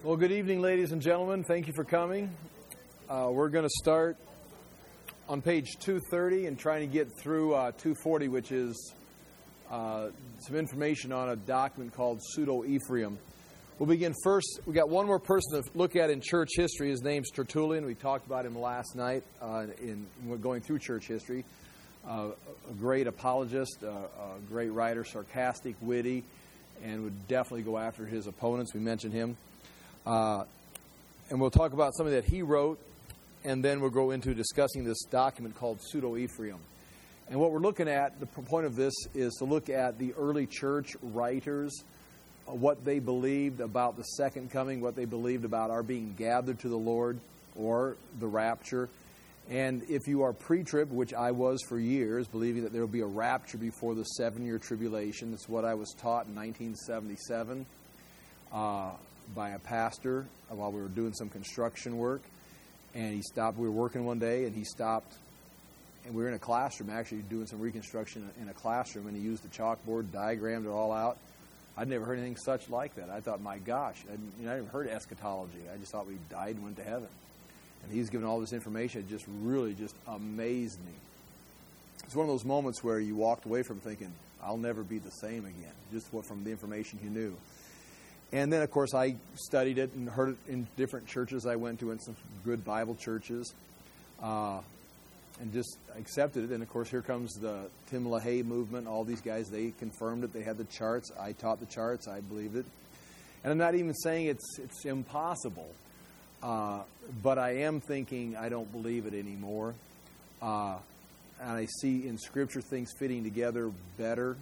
Well, good evening, ladies and gentlemen. Thank you for coming. We're going to start on page 230 and trying to get through 240, which is some information on a document called Pseudo-Ephraim. We'll begin first. We got one more person to look at in church history. His name's Tertullian. We talked about him last night in going through church history. A great apologist, a great writer, sarcastic, witty, and would definitely go after his opponents. We mentioned him. And we'll talk about something that he wrote, and then we'll go into discussing this document called Pseudo-Ephraim. And what we're looking at, the point of this is to look at the early church writers, what they believed about the second coming, what they believed about our being gathered to the Lord or the rapture. And if you are pre-trib, which I was for years, believing that there will be a rapture before the 7-year tribulation, that's what I was taught in 1977 by a pastor while we were doing some construction work. And he stopped. We were working one day, and he stopped. And we were in a classroom, actually doing some reconstruction in a classroom, and he used the chalkboard, diagrammed it all out. I'd never heard anything such like that. I thought, my gosh, I never heard eschatology. I just thought we died and went to heaven. And he's given all this information. It just really just amazed me. It's one of those moments where you walked away from thinking, I'll never be the same again, just from the information he knew. And then, of course, I studied it and heard it in different churches I went to, in some good Bible churches, and just accepted it. And, of course, here comes the Tim LaHaye movement. All these guys, they confirmed it. They had the charts. I taught the charts. I believed it. And I'm not even saying it's impossible, but I am thinking I don't believe it anymore. And I see in Scripture things fitting together better.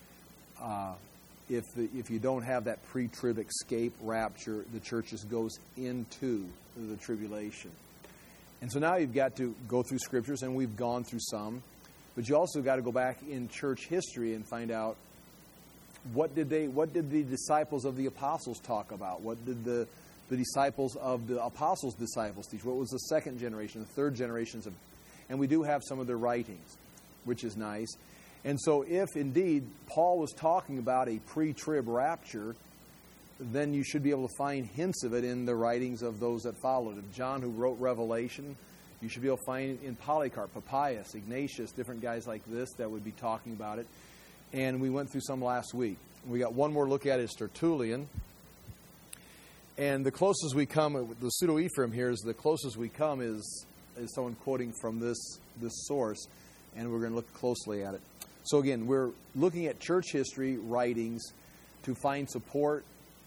If you don't have that pre-trib escape rapture, the church just goes into the tribulation. And so now you've got to go through Scriptures, and we've gone through some. But you also got to go back in church history and find out what did the disciples of the apostles talk about? What did the disciples of the apostles' disciples teach? What was the second generation, the third generations of? And we do have some of their writings, which is nice. And so if indeed Paul was talking about a pre-trib rapture, then you should be able to find hints of it in the writings of those that followed. If John, who wrote Revelation, you should be able to find it in Polycarp, Papias, Ignatius, different guys like this that would be talking about it. And we went through some last week. We got one more look at it, is Tertullian. And the closest we come, the Pseudo-Ephraim here, is the closest we come is someone quoting from this source, and we're going to look closely at it. So again, we're looking at church history writings to find support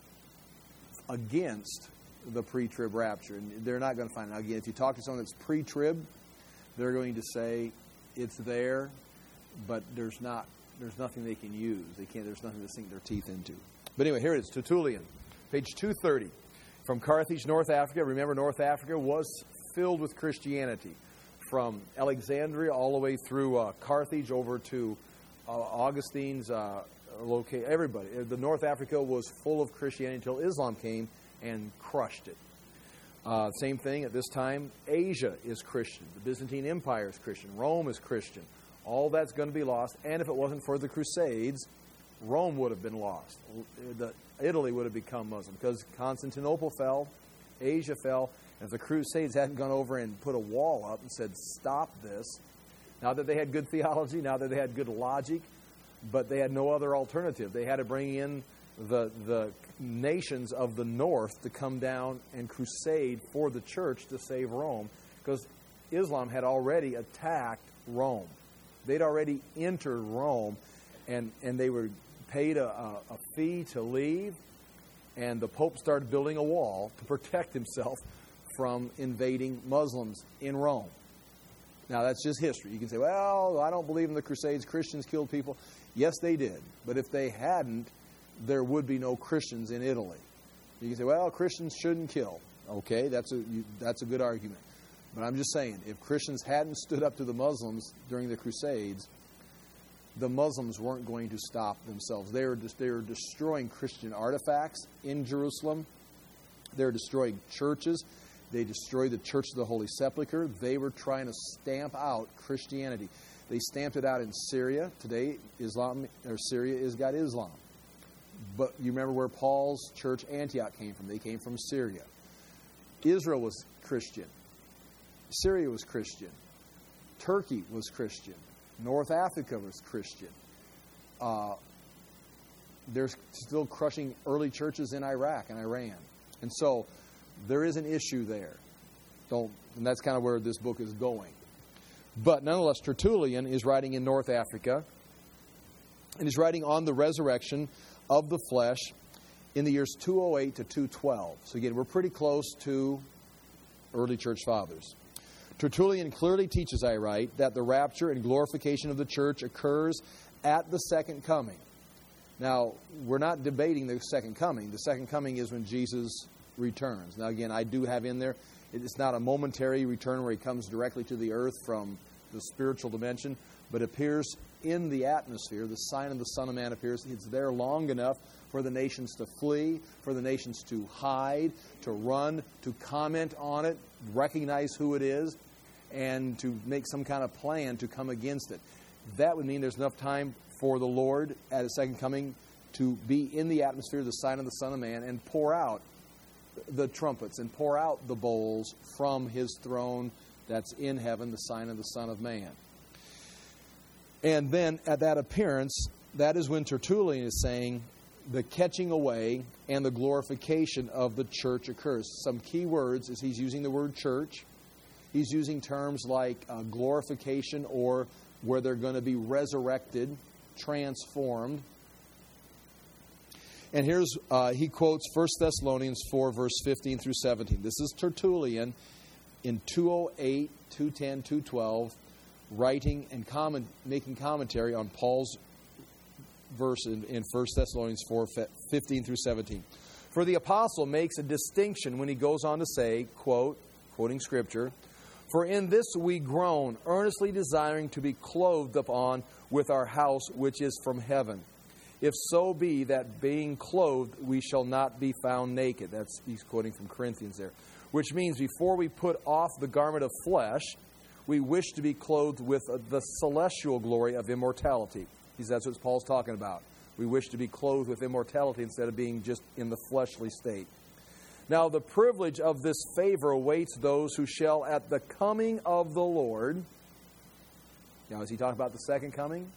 against the pre-trib rapture. And they're not going to find it. Now, again, if you talk to someone that's pre-trib, they're going to say it's there, but there's nothing they can use. There's nothing to sink their teeth into. But anyway, here it is, Tertullian, page 230. From Carthage, North Africa. Remember, North Africa was filled with Christianity. From Alexandria all the way through Carthage over to Augustine's location. Everybody. The North Africa was full of Christianity until Islam came and crushed it. Same thing at this time. Asia is Christian. The Byzantine Empire is Christian. Rome is Christian. All that's going to be lost. And if it wasn't for the Crusades, Rome would have been lost. Italy would have become Muslim because Constantinople fell, Asia fell. If the Crusades hadn't gone over and put a wall up and said, stop this, now that they had good theology, now that they had good logic, but they had no other alternative. They had to bring in the nations of the north to come down and crusade for the church to save Rome, because Islam had already attacked Rome. They'd already entered Rome, and they were paid a fee to leave, and the Pope started building a wall to protect himself from invading Muslims in Rome. Now, that's just history. You can say, well, I don't believe in the Crusades. Christians killed people. Yes, they did. But if they hadn't, there would be no Christians in Italy. You can say, well, Christians shouldn't kill. Okay, that's a good argument. But I'm just saying, if Christians hadn't stood up to the Muslims during the Crusades, the Muslims weren't going to stop themselves. They were destroying Christian artifacts in Jerusalem. They were destroying churches. They destroyed the Church of the Holy Sepulchre. They were trying to stamp out Christianity. They stamped it out in Syria. Today, Syria has got Islam. But you remember where Paul's church, Antioch, came from. They came from Syria. Israel was Christian. Syria was Christian. Turkey was Christian. North Africa was Christian. They're still crushing early churches in Iraq and Iran. And so there is an issue there. And that's kind of where this book is going. But nonetheless, Tertullian is writing in North Africa, and he's writing on the resurrection of the flesh in the years 208 to 212. So again, we're pretty close to early church fathers. Tertullian clearly teaches, I write, that the rapture and glorification of the church occurs at the second coming. Now, we're not debating the second coming. The second coming is when Jesus returns. Now, again, I do have in there, it's not a momentary return where he comes directly to the earth from the spiritual dimension, but appears in the atmosphere. The sign of the Son of Man appears. It's there long enough for the nations to flee, for the nations to hide, to run, to comment on it, recognize who it is, and to make some kind of plan to come against it. That would mean there's enough time for the Lord at His second coming to be in the atmosphere, the sign of the Son of Man, and pour out the trumpets and pour out the bowls from His throne that's in heaven, the sign of the Son of Man. And then at that appearance, that is when Tertullian is saying the catching away and the glorification of the church occurs. Some key words is he's using the word church. He's using terms like glorification, or where they're going to be resurrected, transformed. And here's, he quotes 1 Thessalonians 4, verse 15 through 17. This is Tertullian in 208, 210, 212, writing and making commentary on Paul's verse in 1 Thessalonians 4, 15 through 17. For the apostle makes a distinction when he goes on to say, quoting Scripture, "For in this we groan, earnestly desiring to be clothed upon with our house which is from heaven. If so be that being clothed we shall not be found naked." He's quoting from Corinthians there. Which means before we put off the garment of flesh, we wish to be clothed with the celestial glory of immortality. That's what Paul's talking about. We wish to be clothed with immortality instead of being just in the fleshly state. Now, the privilege of this favor awaits those who shall at the coming of the Lord. Now, is he talking about the second coming?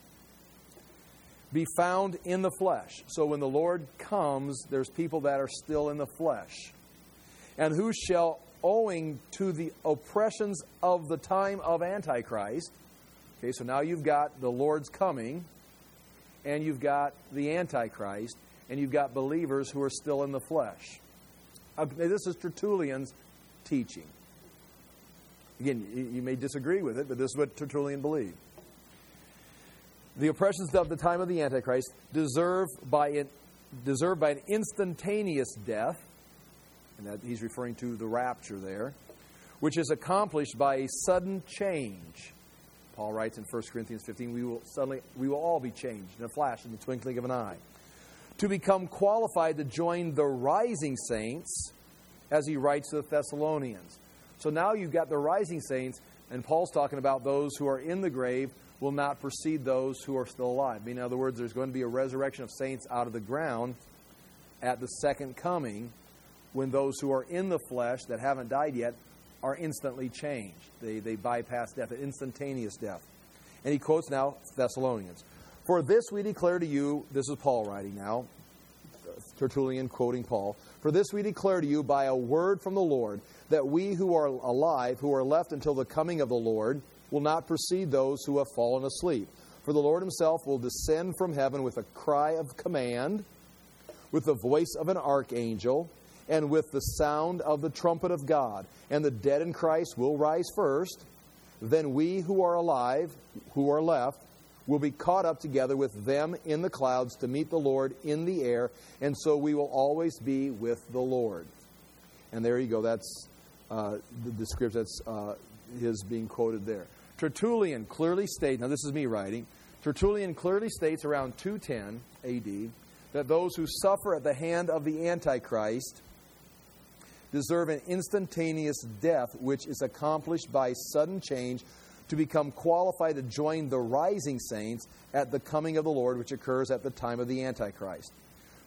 Be found in the flesh. So when the Lord comes, there's people that are still in the flesh. And who shall, owing to the oppressions of the time of Antichrist. Okay, so now you've got the Lord's coming, and you've got the Antichrist, and you've got believers who are still in the flesh. This is Tertullian's teaching. Again, you may disagree with it, but this is what Tertullian believed. The oppressions of the time of the Antichrist deserved by an instantaneous death, and that he's referring to the rapture there, which is accomplished by a sudden change. Paul writes in 1 Corinthians 15, we will all be changed in a flash, in the twinkling of an eye, to become qualified to join the rising saints, as he writes to the Thessalonians. So now you've got the rising saints, and Paul's talking about those who are in the grave will not precede those who are still alive. In other words, there's going to be a resurrection of saints out of the ground at the second coming, when those who are in the flesh that haven't died yet are instantly changed. They bypass death, an instantaneous death. And he quotes now Thessalonians. "For this we declare to you," this is Paul writing now, Tertullian quoting Paul, "For this we declare to you by a word from the Lord, that we who are alive, who are left until the coming of the Lord, will not precede those who have fallen asleep. For the Lord himself will descend from heaven with a cry of command, with the voice of an archangel, and with the sound of the trumpet of God. And the dead in Christ will rise first. Then we who are alive, who are left, will be caught up together with them in the clouds to meet the Lord in the air. And so we will always be with the Lord." And there you go. That's the script that's is being quoted there. Tertullian clearly states, now this is me writing, Tertullian clearly states around 210 AD that those who suffer at the hand of the Antichrist deserve an instantaneous death, which is accomplished by sudden change to become qualified to join the rising saints at the coming of the Lord, which occurs at the time of the Antichrist.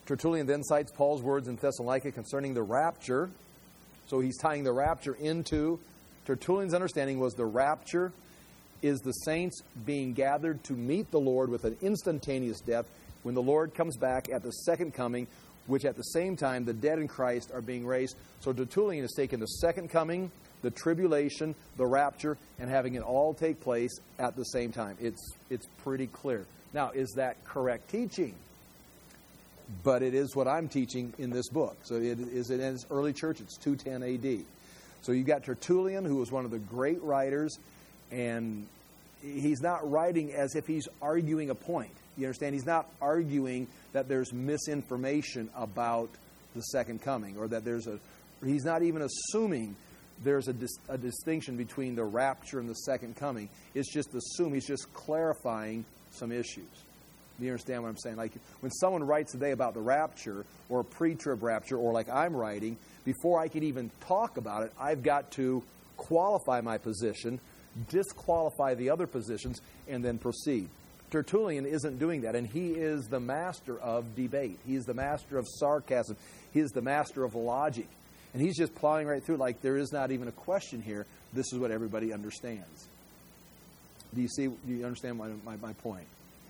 Tertullian then cites Paul's words in Thessalonica concerning the rapture. So he's tying the rapture into, Tertullian's understanding was the rapture is the saints being gathered to meet the Lord with an instantaneous death when the Lord comes back at the second coming, which at the same time the dead in Christ are being raised. So Tertullian has taken the second coming, the tribulation, the rapture, and having it all take place at the same time. It's pretty clear. Now, is that correct teaching? But it is what I'm teaching in this book. So it is in its early church. It's 210 A.D. So you've got Tertullian, who was one of the great writers, and he's not writing as if he's arguing a point. You understand? He's not arguing that there's misinformation about the second coming, or that he's not even assuming there's a distinction between the rapture and the second coming. It's just he's just clarifying some issues. Do you understand what I'm saying? Like when someone writes today about the rapture or pre-trib rapture, or like I'm writing, before I can even talk about it, I've got to qualify my position, disqualify the other positions, and then proceed. Tertullian isn't doing that, and he is the master of debate. He is the master of sarcasm. He is the master of logic. And he's just plowing right through like there is not even a question here. This is what everybody understands. Do you understand my point?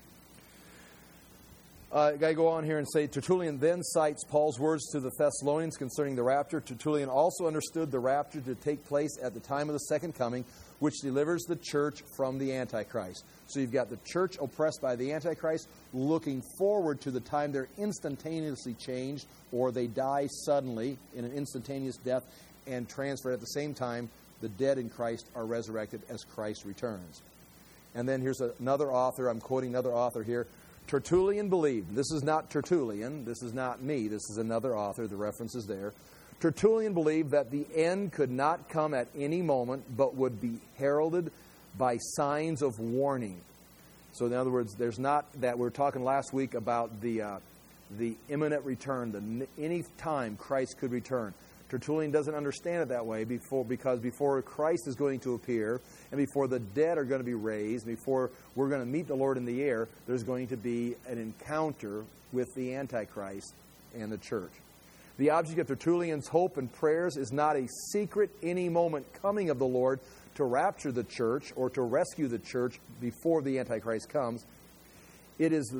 I go on here and say, Tertullian then cites Paul's words to the Thessalonians concerning the rapture. Tertullian also understood the rapture to take place at the time of the second coming, which delivers the church from the Antichrist. So you've got the church oppressed by the Antichrist, looking forward to the time they're instantaneously changed, or they die suddenly in an instantaneous death and transferred at the same time. The dead in Christ are resurrected as Christ returns. And then here's another author. I'm quoting another author here. Tertullian believed, this is not Tertullian, this is not me, this is another author, the reference is there. Tertullian believed that the end could not come at any moment, but would be heralded by signs of warning. So in other words, there's not that we were talking last week about the imminent return, any time Christ could return. Tertullian doesn't understand it that way because before Christ is going to appear, and before the dead are going to be raised, before we're going to meet the Lord in the air, there's going to be an encounter with the Antichrist and the church. The object of Tertullian's hope and prayers is not a secret any moment coming of the Lord to rapture the church or to rescue the church before the Antichrist comes. It is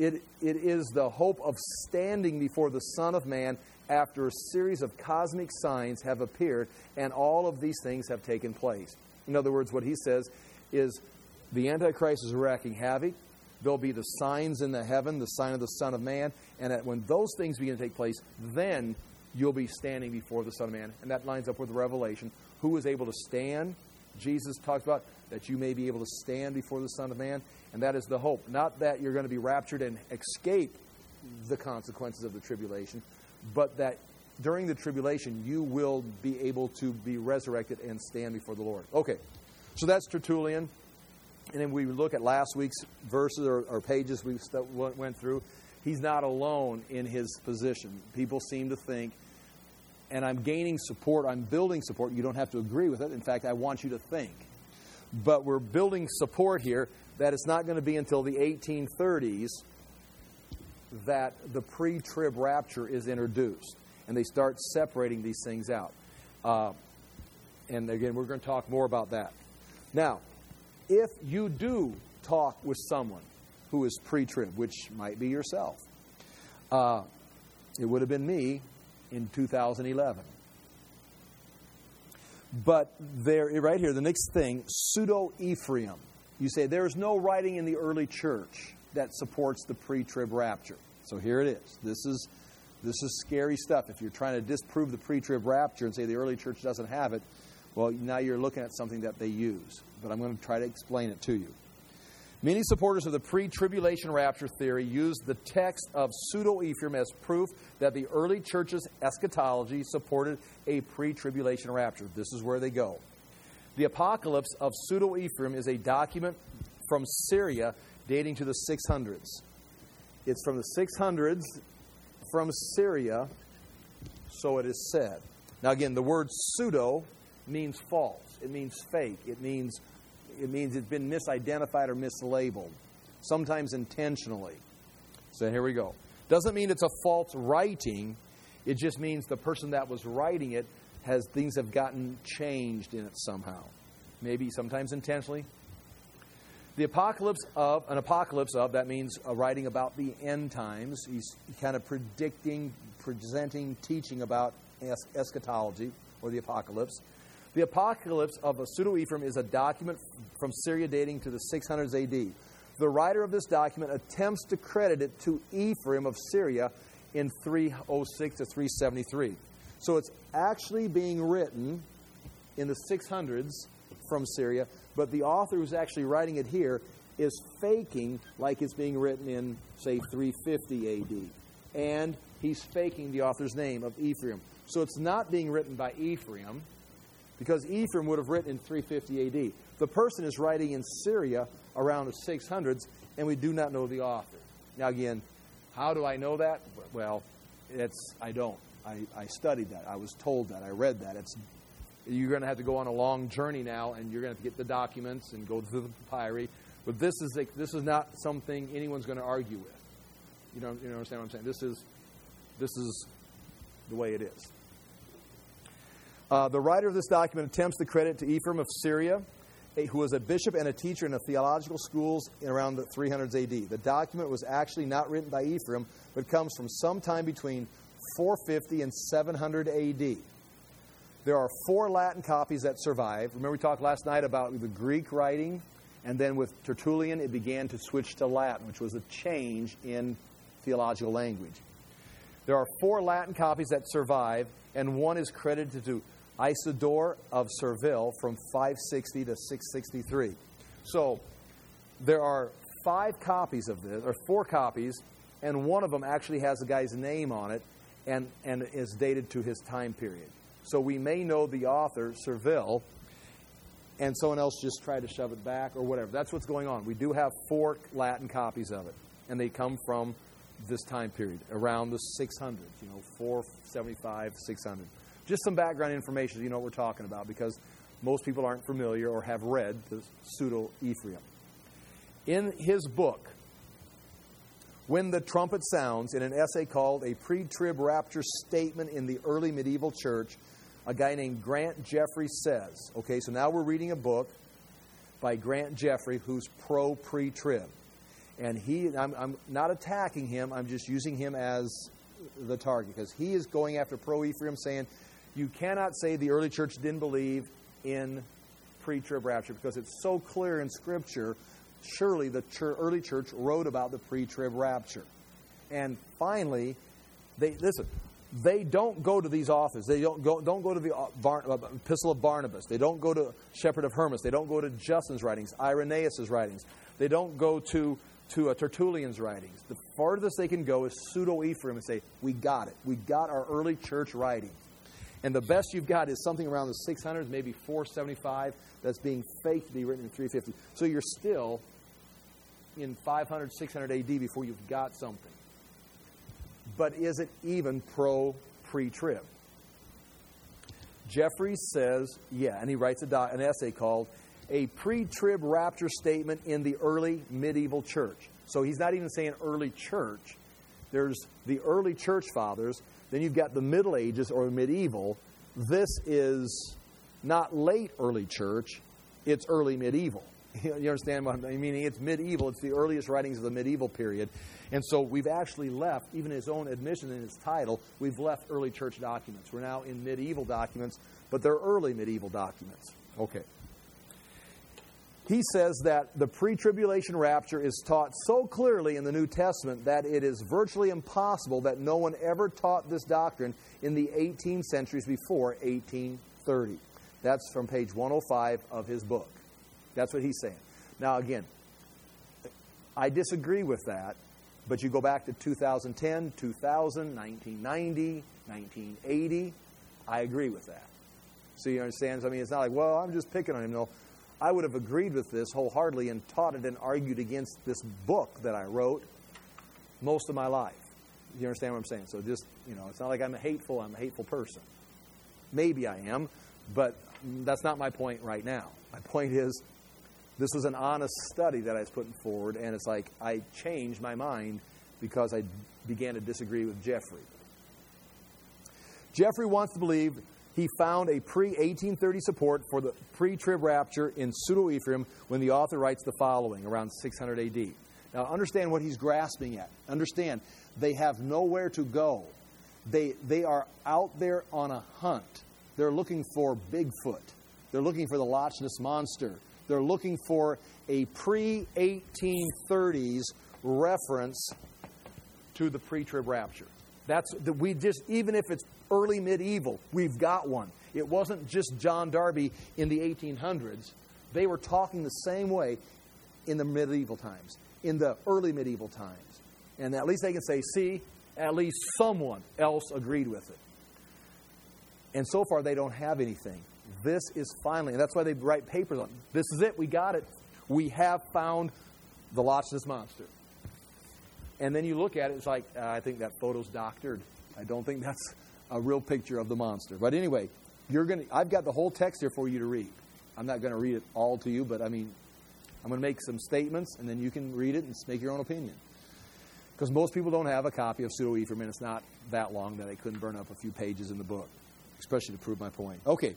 the hope of standing before the Son of Man after a series of cosmic signs have appeared and all of these things have taken place. In other words, what he says is the Antichrist is wreaking havoc. There'll be the signs in the heaven, the sign of the Son of Man, and that when those things begin to take place, then you'll be standing before the Son of Man. And that lines up with Revelation. Who is able to stand? Jesus talks about that you may be able to stand before the Son of Man, and that is the hope. Not that you're going to be raptured and escape the consequences of the tribulation, but that during the tribulation you will be able to be resurrected and stand before the Lord. Okay, so that's Tertullian. And then we look at last week's verses or pages we went through. He's not alone in his position. People seem to think, and I'm gaining support, I'm building support. You don't have to agree with it. In fact, I want you to think. But we're building support here that it's not going to be until the 1830s that the pre-trib rapture is introduced. And they start separating these things out. And again, we're going to talk more about that. Now, if you do talk with someone who is pre-trib, which might be yourself, it would have been me in 2011. But there, right here, the next thing, pseudo-Ephraim. You say there's no writing in the early church that supports the pre-trib rapture. So here it is. This is scary stuff. If you're trying to disprove the pre-trib rapture and say the early church doesn't have it, well, now you're looking at something that they use. But I'm going to try to explain it to you. Many supporters of the pre-tribulation rapture theory use the text of pseudo-Ephraim as proof that the early church's eschatology supported a pre-tribulation rapture. This is where they go. The Apocalypse of pseudo-Ephraim is a document from Syria dating to the 600s. It's from the 600s from Syria, so it is said. Now again, the word pseudo means false. It means fake. It means it's been misidentified or mislabeled, sometimes intentionally. So here we go. Doesn't mean it's a false writing. It just means the person that was writing it things have gotten changed in it somehow. Maybe sometimes intentionally. An apocalypse of, that means a writing about the end times. He's kind of presenting, teaching about eschatology, or the apocalypse. The apocalypse of a pseudo-Ephraim is a document from Syria dating to the 600s AD. The writer of this document attempts to credit it to Ephraim of Syria in 306 to 373. So it's actually being written in the 600s from Syria, but the author who's actually writing it here is faking like it's being written in, say, 350 AD. And he's faking the author's name of Ephraim. So it's not being written by Ephraim, because Ephraim would have written in 350 AD. The person is writing in Syria around the 600s, and we do not know the author. Now again, how do I know that? Well, I don't. I studied that. I was told that. I read that. You're going to have to go on a long journey now, and you're going to have to get the documents and go through the papyri. But this is not something anyone's going to argue with. You understand what I'm saying? This is the way it is. The writer of this document attempts to credit to Ephraim of Syria, who was a bishop and a teacher in the theological schools in around the 300s AD. The document was actually not written by Ephraim, but comes from sometime between 450 and 700 AD. There are 4 Latin copies that survive. Remember we talked last night about the Greek writing, and then with Tertullian it began to switch to Latin, which was a change in theological language. There are 4 Latin copies that survive, and one is credited to Isidore of Seville from 560 to 663. So there are 5 copies of this, or 4 copies, and one of them actually has the guy's name on it and is dated to his time period. So we may know the author, Seville, and someone else just tried to shove it back or whatever. That's what's going on. We do have 4 Latin copies of it, and they come from this time period, around the 600s, 475, 600. Just some background information so you know what we're talking about, because most people aren't familiar or have read the pseudo-Ephraim. In his book, When the Trumpet Sounds, in an essay called A Pre-Trib Rapture Statement in the Early Medieval Church, a guy named Grant Jeffrey says, okay, so now we're reading a book by Grant Jeffrey who's pro-pre-trib. And I'm not attacking him, I'm just using him as the target, because he is going after pro-Ephraim, saying you cannot say the early church didn't believe in pre-trib rapture, because it's so clear in Scripture. Surely the early church wrote about the pre-trib rapture. And finally, they don't go to these authors. They don't go to the Epistle of Barnabas. They don't go to Shepherd of Hermas. They don't go to Justin's writings, Irenaeus' writings. They don't go to Tertullian's writings. The farthest they can go is pseudo-Ephraim and say, we got it. We got our early church writings. And the best you've got is something around the 600s, maybe 475, that's being faked to be written in 350. So you're still in 500, 600 AD before you've got something. But is it even pre-trib? Jeffrey says, yeah, and he writes an essay called A Pre-Trib Rapture Statement in the Early Medieval Church. So he's not even saying early church. There's the early church fathers. Then you've got the Middle Ages or medieval. This is not late early church. It's early medieval. You understand what I mean? It's medieval. It's the earliest writings of the medieval period. And so we've actually left, even his own admission in his title, we've left early church documents. We're now in medieval documents, but they're early medieval documents. Okay. He says that the pre-tribulation rapture is taught so clearly in the New Testament that it is virtually impossible that no one ever taught this doctrine in the 18 centuries before 1830. That's from page 105 of his book. That's what he's saying. Now, again, I disagree with that, but you go back to 2010, 2000, 1990, 1980, I agree with that. So you understand? I mean, it's not like, well, I'm just picking on him. No, I would have agreed with this wholeheartedly and taught it and argued against this book that I wrote most of my life. You understand what I'm saying? So just, it's not like I'm a hateful person. Maybe I am, but that's not my point right now. My point is, this was an honest study that I was putting forward, and it's like I changed my mind because I began to disagree with Jeffrey. Jeffrey wants to believe he found a pre-1830 support for the pre-trib rapture in Pseudo-Ephraim when the author writes the following, around 600 A.D. Now, understand what he's grasping at. Understand, they have nowhere to go. They are out there on a hunt. They're looking for Bigfoot. They're looking for the Loch Ness Monster. They're looking for a pre-1830s reference to the pre-trib rapture. Even if it's early medieval, we've got one. It wasn't just John Darby in the 1800s. They were talking the same way in the medieval times, in the early medieval times. And at least they can say, see, at least someone else agreed with it. And so far, they don't have anything. This is finally, and that's why they write papers on it. This is it. We got it. We have found the Loch Ness Monster. And then you look at it, it's like, I think that photo's doctored. I don't think that's a real picture of the monster. But anyway, I've got the whole text here for you to read. I'm not going to read it all to you, but I'm going to make some statements, and then you can read it and make your own opinion. Because most people don't have a copy of Pseudo-Ephraim, and it's not that long that I couldn't burn up a few pages in the book, especially to prove my point. Okay.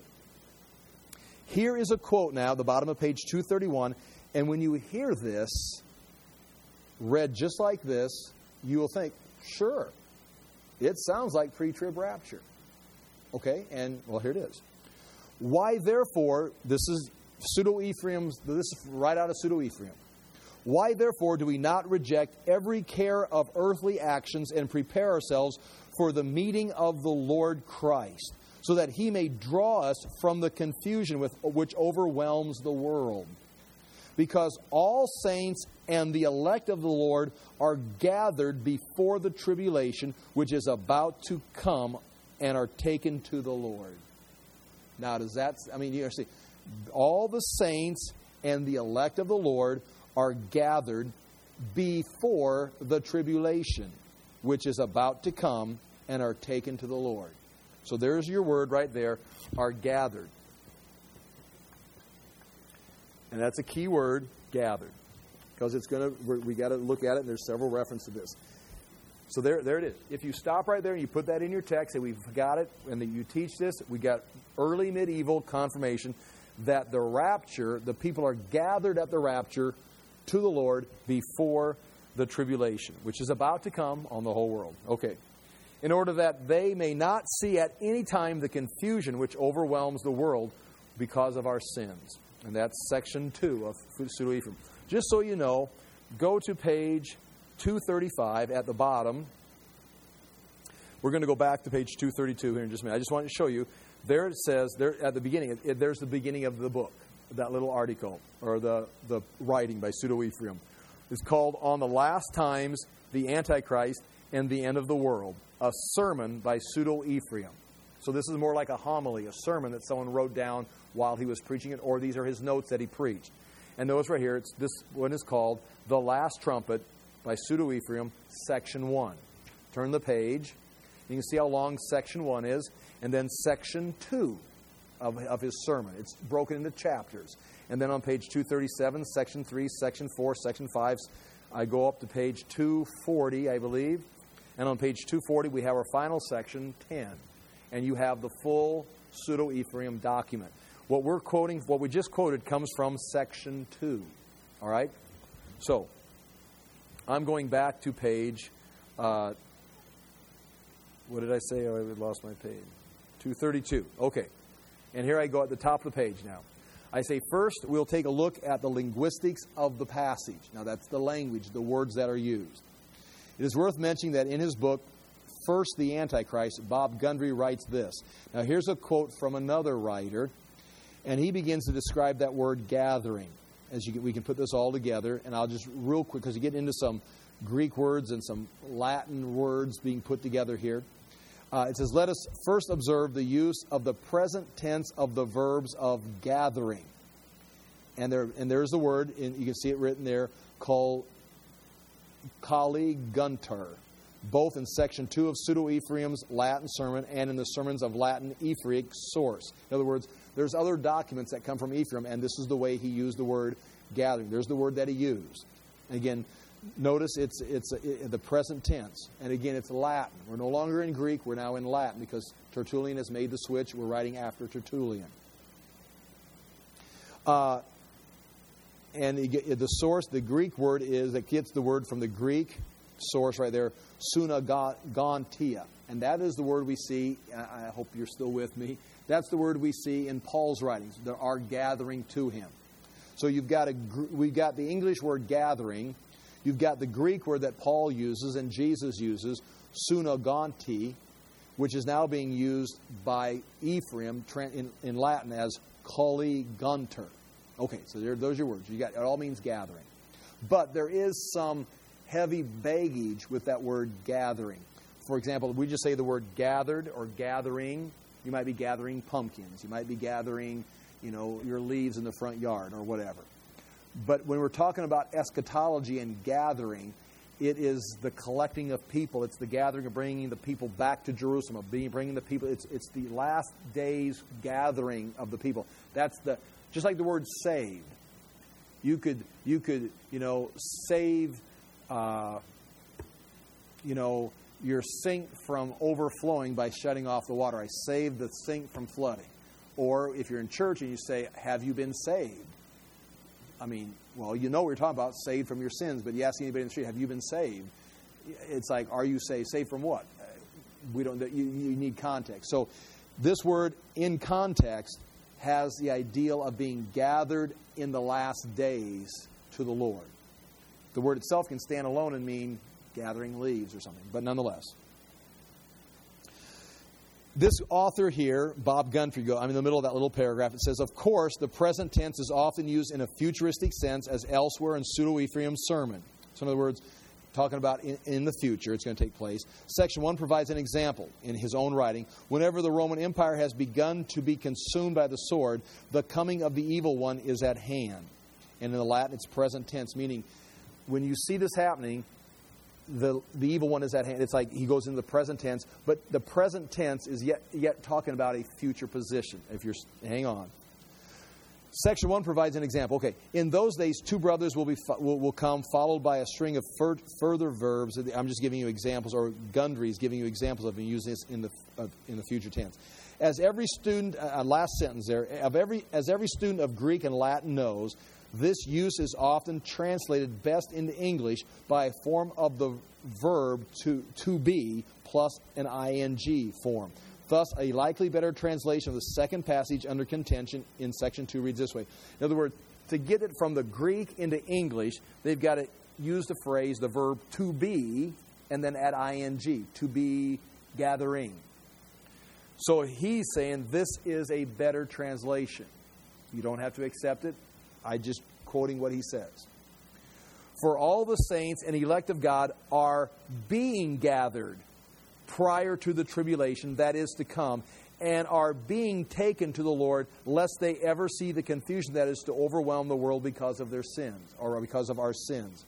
Here is a quote now, the bottom of page 231, and when you hear this, read just like this, you will think, sure, it sounds like pre-trib rapture. Okay, and, well, here it is. Why, therefore, this is Pseudo-Ephraim's, this is right out of Pseudo-Ephraim. Why, therefore, do we not reject every care of earthly actions and prepare ourselves for the meeting of the Lord Christ, so that he may draw us from the confusion which overwhelms the world? Because all saints and the elect of the Lord are gathered before the tribulation which is about to come and are taken to the Lord. Now, you see, all the saints and the elect of the Lord are gathered before the tribulation which is about to come and are taken to the Lord. So there's your word right there, are gathered. And that's a key word, gathered. Because we got to look at it, and there's several references to this. So there it is. If you stop right there and you put that in your text, and we've got it, and that you teach this, we got early medieval confirmation that the rapture, the people are gathered at the rapture to the Lord before the tribulation, which is about to come on the whole world. Okay. In order that they may not see at any time the confusion which overwhelms the world because of our sins. And that's section 2 of Pseudo-Ephraim. Just so you know, go to page 235 at the bottom. We're going to go back to page 232 here in just a minute. I just want to show you. There it says, there at the beginning, there's the beginning of the book, that little article, or the writing by Pseudo-Ephraim. It's called On the Last Times, the Antichrist, and the End of the World, a sermon by Pseudo-Ephraim. So this is more like a homily, a sermon that someone wrote down while he was preaching it, or these are his notes that he preached. And notice right here, this one is called The Last Trumpet by Pseudo-Ephraim, section 1. Turn the page. You can see how long section 1 is, and then section 2 of his sermon. It's broken into chapters. And then on page 237, section 3, section 4, section 5, I go up to page 240, I believe. And on page 240, we have our final section, 10. And you have the full Pseudo-Ephraim document. What we're quoting, what we just quoted, comes from section 2. All right? So, I'm going back to page, what did I say? Oh, I lost my page. 232. Okay. And here I go at the top of the page now. I say, first, we'll take a look at the linguistics of the passage. Now, that's the language, the words that are used. It is worth mentioning that in his book, First the Antichrist, Bob Gundry writes this. Now, here's a quote from another writer, and he begins to describe that word gathering. We can put this all together, and I'll just real quick, because you get into some Greek words and some Latin words being put together here. It says, let us first observe the use of the present tense of the verbs of gathering. And there's the word, and you can see it written there, called kaligunter, both in section 2 of Pseudo-Ephraim's Latin sermon and in the sermons of Latin Ephraimic source. In other words, there's other documents that come from Ephraim, and this is the way he used the word gathering. There's the word that he used. And again, Notice it's the present tense. And again, it's Latin. We're no longer in Greek. We're now in Latin because Tertullian has made the switch. We're writing after Tertullian. And the source, the Greek word that gets the word from the Greek source right there, sunagontia. And that is the word we see, I hope you're still with me, that's the word we see in Paul's writings, our gathering to him. So we've got the English word gathering. You've got the Greek word that Paul uses and Jesus uses, sunagonti, which is now being used by Ephraim in Latin as colligunter. Okay, so those are your words. It all means gathering. But there is some heavy baggage with that word gathering. For example, we just say the word gathered or gathering. You might be gathering pumpkins. You might be gathering, your leaves in the front yard or whatever. But when we're talking about eschatology and gathering, it is the collecting of people. It's the gathering of bringing the people back to Jerusalem, of bringing the people. It's the last days gathering of the people. That's just like the word saved. You could save, your sink from overflowing by shutting off the water. I saved the sink from flooding. Or if you're in church and you say, have you been saved? I mean, well, what we're talking about, saved from your sins, but you ask anybody in the street, have you been saved? It's like, are you saved? Saved from what? We don't. You need context. So this word in context has the ideal of being gathered in the last days to the Lord. The word itself can stand alone and mean gathering leaves or something, but nonetheless. This author here, Bob Guntry, I'm in the middle of that little paragraph. It says, of course, the present tense is often used in a futuristic sense as elsewhere in Pseudo-Ephraim's sermon. So in other words, talking about in the future, it's going to take place. Section 1 provides an example in his own writing. Whenever the Roman Empire has begun to be consumed by the sword, the coming of the evil one is at hand. And in the Latin, it's present tense, meaning when you see this happening, the evil one is at hand. It's like he goes into the present tense, but the present tense is yet talking about a future position. Hang on. Section 1 provides an example. Okay, in those days, two brothers will come, followed by a string of further verbs. I'm just giving you examples, or Gundry is giving you examples of using this in the future tense. As every student, last sentence there, as every student of Greek and Latin knows, this use is often translated best into English by a form of the verb to be plus an ing form. Thus, a likely better translation of the second passage under contention in Section 2 reads this way. In other words, to get it from the Greek into English, they've got to use the phrase, the verb to be, and then add ing, to be gathering. So he's saying this is a better translation. You don't have to accept it. I'm just quoting what he says. For all the saints and elect of God are being gathered prior to the tribulation that is to come, and are being taken to the Lord, lest they ever see the confusion that is to overwhelm the world because of their sins, or because of our sins.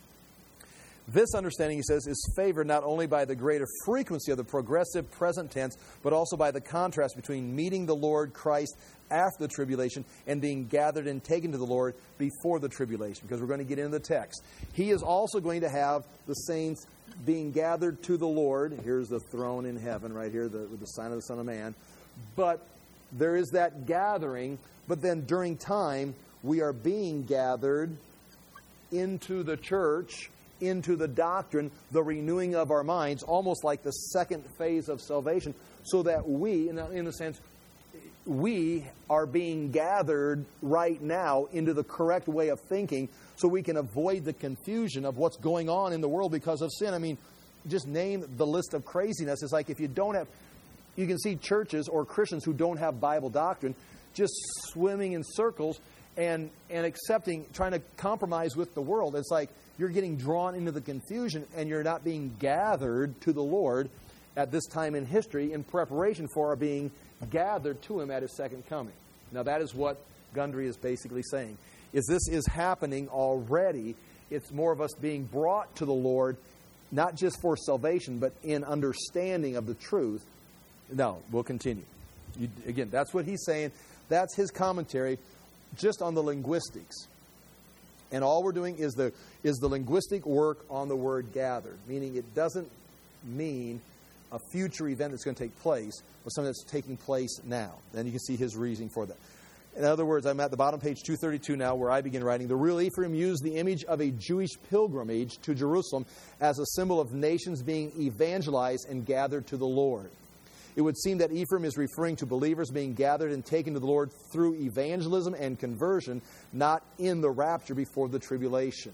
This understanding, he says, is favored not only by the greater frequency of the progressive present tense, but also by the contrast between meeting the Lord Christ after the tribulation and being gathered and taken to the Lord before the tribulation, because we're going to get into the text. He is also going to have the saints being gathered to the Lord. Here's the throne in heaven right here, with the sign of the Son of Man. But there is that gathering, but then during time, we are being gathered into the church, into the doctrine, the renewing of our minds, almost like the second phase of salvation, so that we, in a sense, we are being gathered right now into the correct way of thinking so we can avoid the confusion of what's going on in the world because of sin. I mean, just name the list of craziness. It's like if you don't have, you can see churches or Christians who don't have Bible doctrine just swimming in circles and accepting, trying to compromise with the world. It's like you're getting drawn into the confusion and you're not being gathered to the Lord at this time in history in preparation for our being gathered to Him at His second coming. Now that is what Gundry is basically saying. Is this is happening already. It's more of us being brought to the Lord, not just for salvation, but in understanding of the truth. No, we'll continue. Again, that's what he's saying. That's his commentary just on the linguistics. And all we're doing is the linguistic work on the word gathered, meaning it doesn't mean a future event that's going to take place, but something that's taking place now. And you can see his reasoning for that. In other words, I'm at the bottom of page 232 now, where I begin writing. The real Ephraim used the image of a Jewish pilgrimage to Jerusalem as a symbol of nations being evangelized and gathered to the Lord. It would seem that Ephraim is referring to believers being gathered and taken to the Lord through evangelism and conversion, not in the rapture before the tribulation.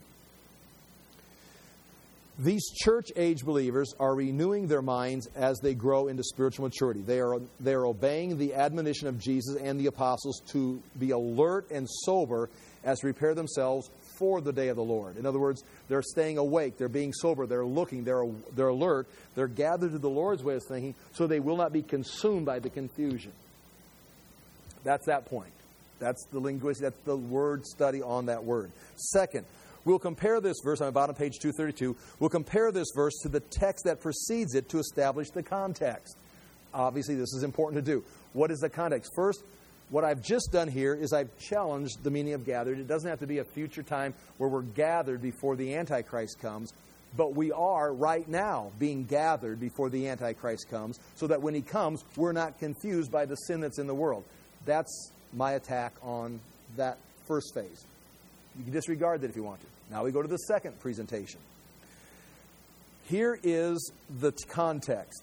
These church-age believers are renewing their minds as they grow into spiritual maturity. They are obeying the admonition of Jesus and the apostles to be alert and sober as they prepare themselves for the day of the Lord. In other words, they're staying awake, they're being sober, they're looking, they're alert, they're gathered to the Lord's way of thinking, so they will not be consumed by the confusion. That's that point. That's the linguistic, that's the word study on that word. Second, we'll compare this verse on the bottom of page 232. We'll compare this verse to the text that precedes it to establish the context. Obviously, this is important to do. What is the context? First, what I've just done here is I've challenged the meaning of gathered. It doesn't have to be a future time where we're gathered before the Antichrist comes, but we are right now being gathered before the Antichrist comes, so that when he comes, we're not confused by the sin that's in the world. That's my attack on that first phase. You can disregard that if you want to. Now we go to the second presentation. Here is the context.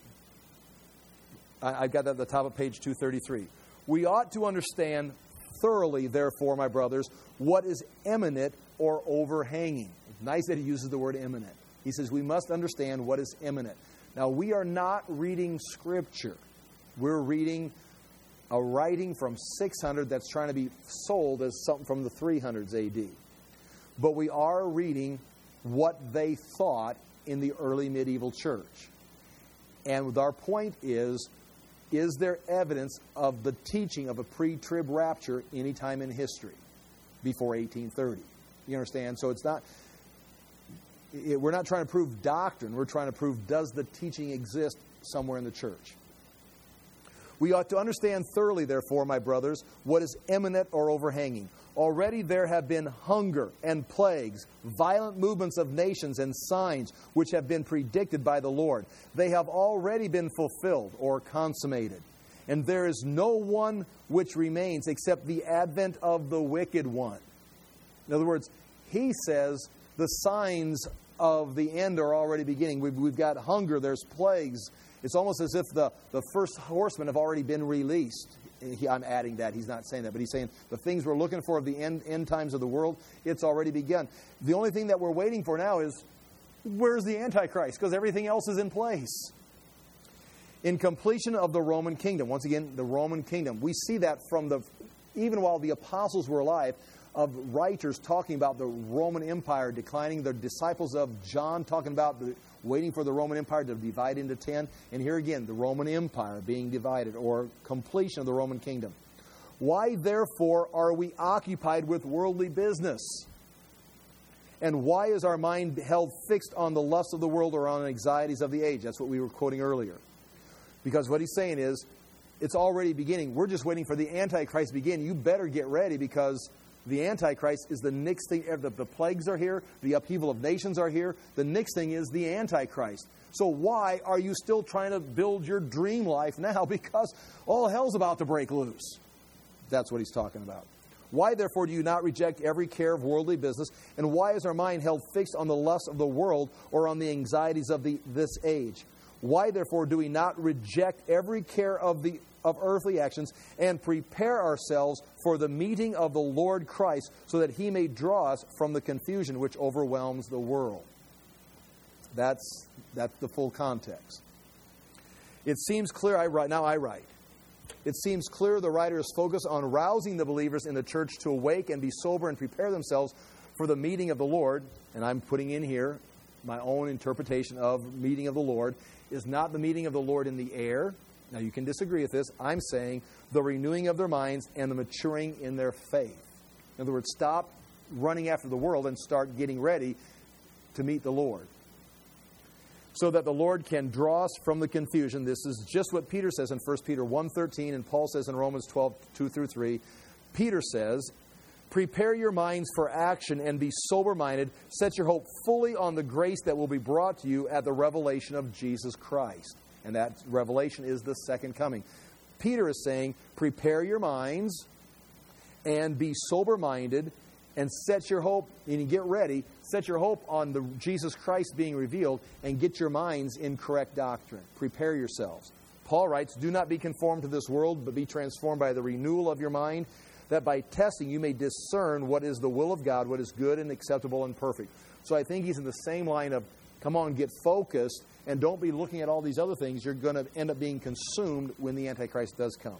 I've got that at the top of page 233. We ought to understand thoroughly, therefore, my brothers, what is imminent or overhanging. It's nice that he uses the word imminent. He says we must understand what is imminent. Now, we are not reading Scripture. We're reading a writing from 600 that's trying to be sold as something from the 300s A.D. But we are reading what they thought in the early medieval church. And our point is there evidence of the teaching of a pre-trib rapture any time in history before 1830? You understand? So it's not, we're not trying to prove doctrine. We're trying to prove, does the teaching exist somewhere in the church? We ought to understand thoroughly, therefore, my brothers, what is imminent or overhanging. Already there have been hunger and plagues, violent movements of nations and signs which have been predicted by the Lord. They have already been fulfilled or consummated. And there is no one which remains except the advent of the wicked one. In other words, he says the signs of the end are already beginning. We've got hunger, there's plagues. It's almost as if the first horsemen have already been released. I'm adding that. He's not saying that. But he's saying the things we're looking for of the end times of the world, it's already begun. The only thing that we're waiting for now is, where's the Antichrist? Because everything else is in place. In completion of the Roman kingdom. Once again, the Roman kingdom. We see that from even while the apostles were alive, of writers talking about the Roman Empire declining, the disciples of John talking about waiting for the Roman Empire to divide into 10. And here again, the Roman Empire being divided, or completion of the Roman kingdom. Why, therefore, are we occupied with worldly business? And why is our mind held fixed on the lusts of the world or on anxieties of the age? That's what we were quoting earlier. Because what he's saying is, it's already beginning. We're just waiting for the Antichrist to begin. You better get ready, because the Antichrist is the next thing. The plagues are here. The upheaval of nations are here. The next thing is the Antichrist. So why are you still trying to build your dream life now? Because all hell's about to break loose. That's what he's talking about. Why, therefore, do you not reject every care of worldly business? And why is our mind held fixed on the lusts of the world or on the anxieties of this age? Why, therefore, do we not reject every care of earthly actions and prepare ourselves for the meeting of the Lord Christ, so that he may draw us from the confusion which overwhelms the world? That's the full context. It seems clear, I write. It seems clear the writer is focused on rousing the believers in the church to awake and be sober and prepare themselves for the meeting of the Lord. And I'm putting in here my own interpretation of meeting of the Lord is not the meeting of the Lord in the air. Now, you can disagree with this. I'm saying the renewing of their minds and the maturing in their faith. In other words, stop running after the world and start getting ready to meet the Lord, so that the Lord can draw us from the confusion. This is just what Peter says in 1 Peter 1:13, and Paul says in Romans 12:2-3. Peter says, Prepare your minds for action and be sober-minded. Set your hope fully on the grace that will be brought to you at the revelation of Jesus Christ. And that revelation is the second coming. Peter is saying, prepare your minds and be sober-minded and set your hope, and get ready, set your hope on the Jesus Christ being revealed and get your minds in correct doctrine. Prepare yourselves. Paul writes, do not be conformed to this world, but be transformed by the renewal of your mind, that by testing you may discern what is the will of God, what is good and acceptable and perfect. So I think he's in the same line of, come on, get focused, and don't be looking at all these other things. You're going to end up being consumed when the Antichrist does come.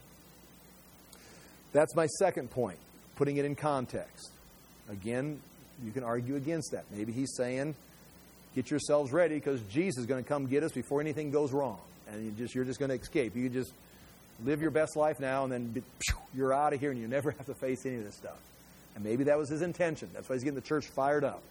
That's my second point, putting it in context. Again, you can argue against that. Maybe he's saying, get yourselves ready because Jesus is going to come get us before anything goes wrong. And you're just going to escape. You just live your best life now and then you're out of here and you never have to face any of this stuff. And maybe that was his intention. That's why he's getting the church fired up.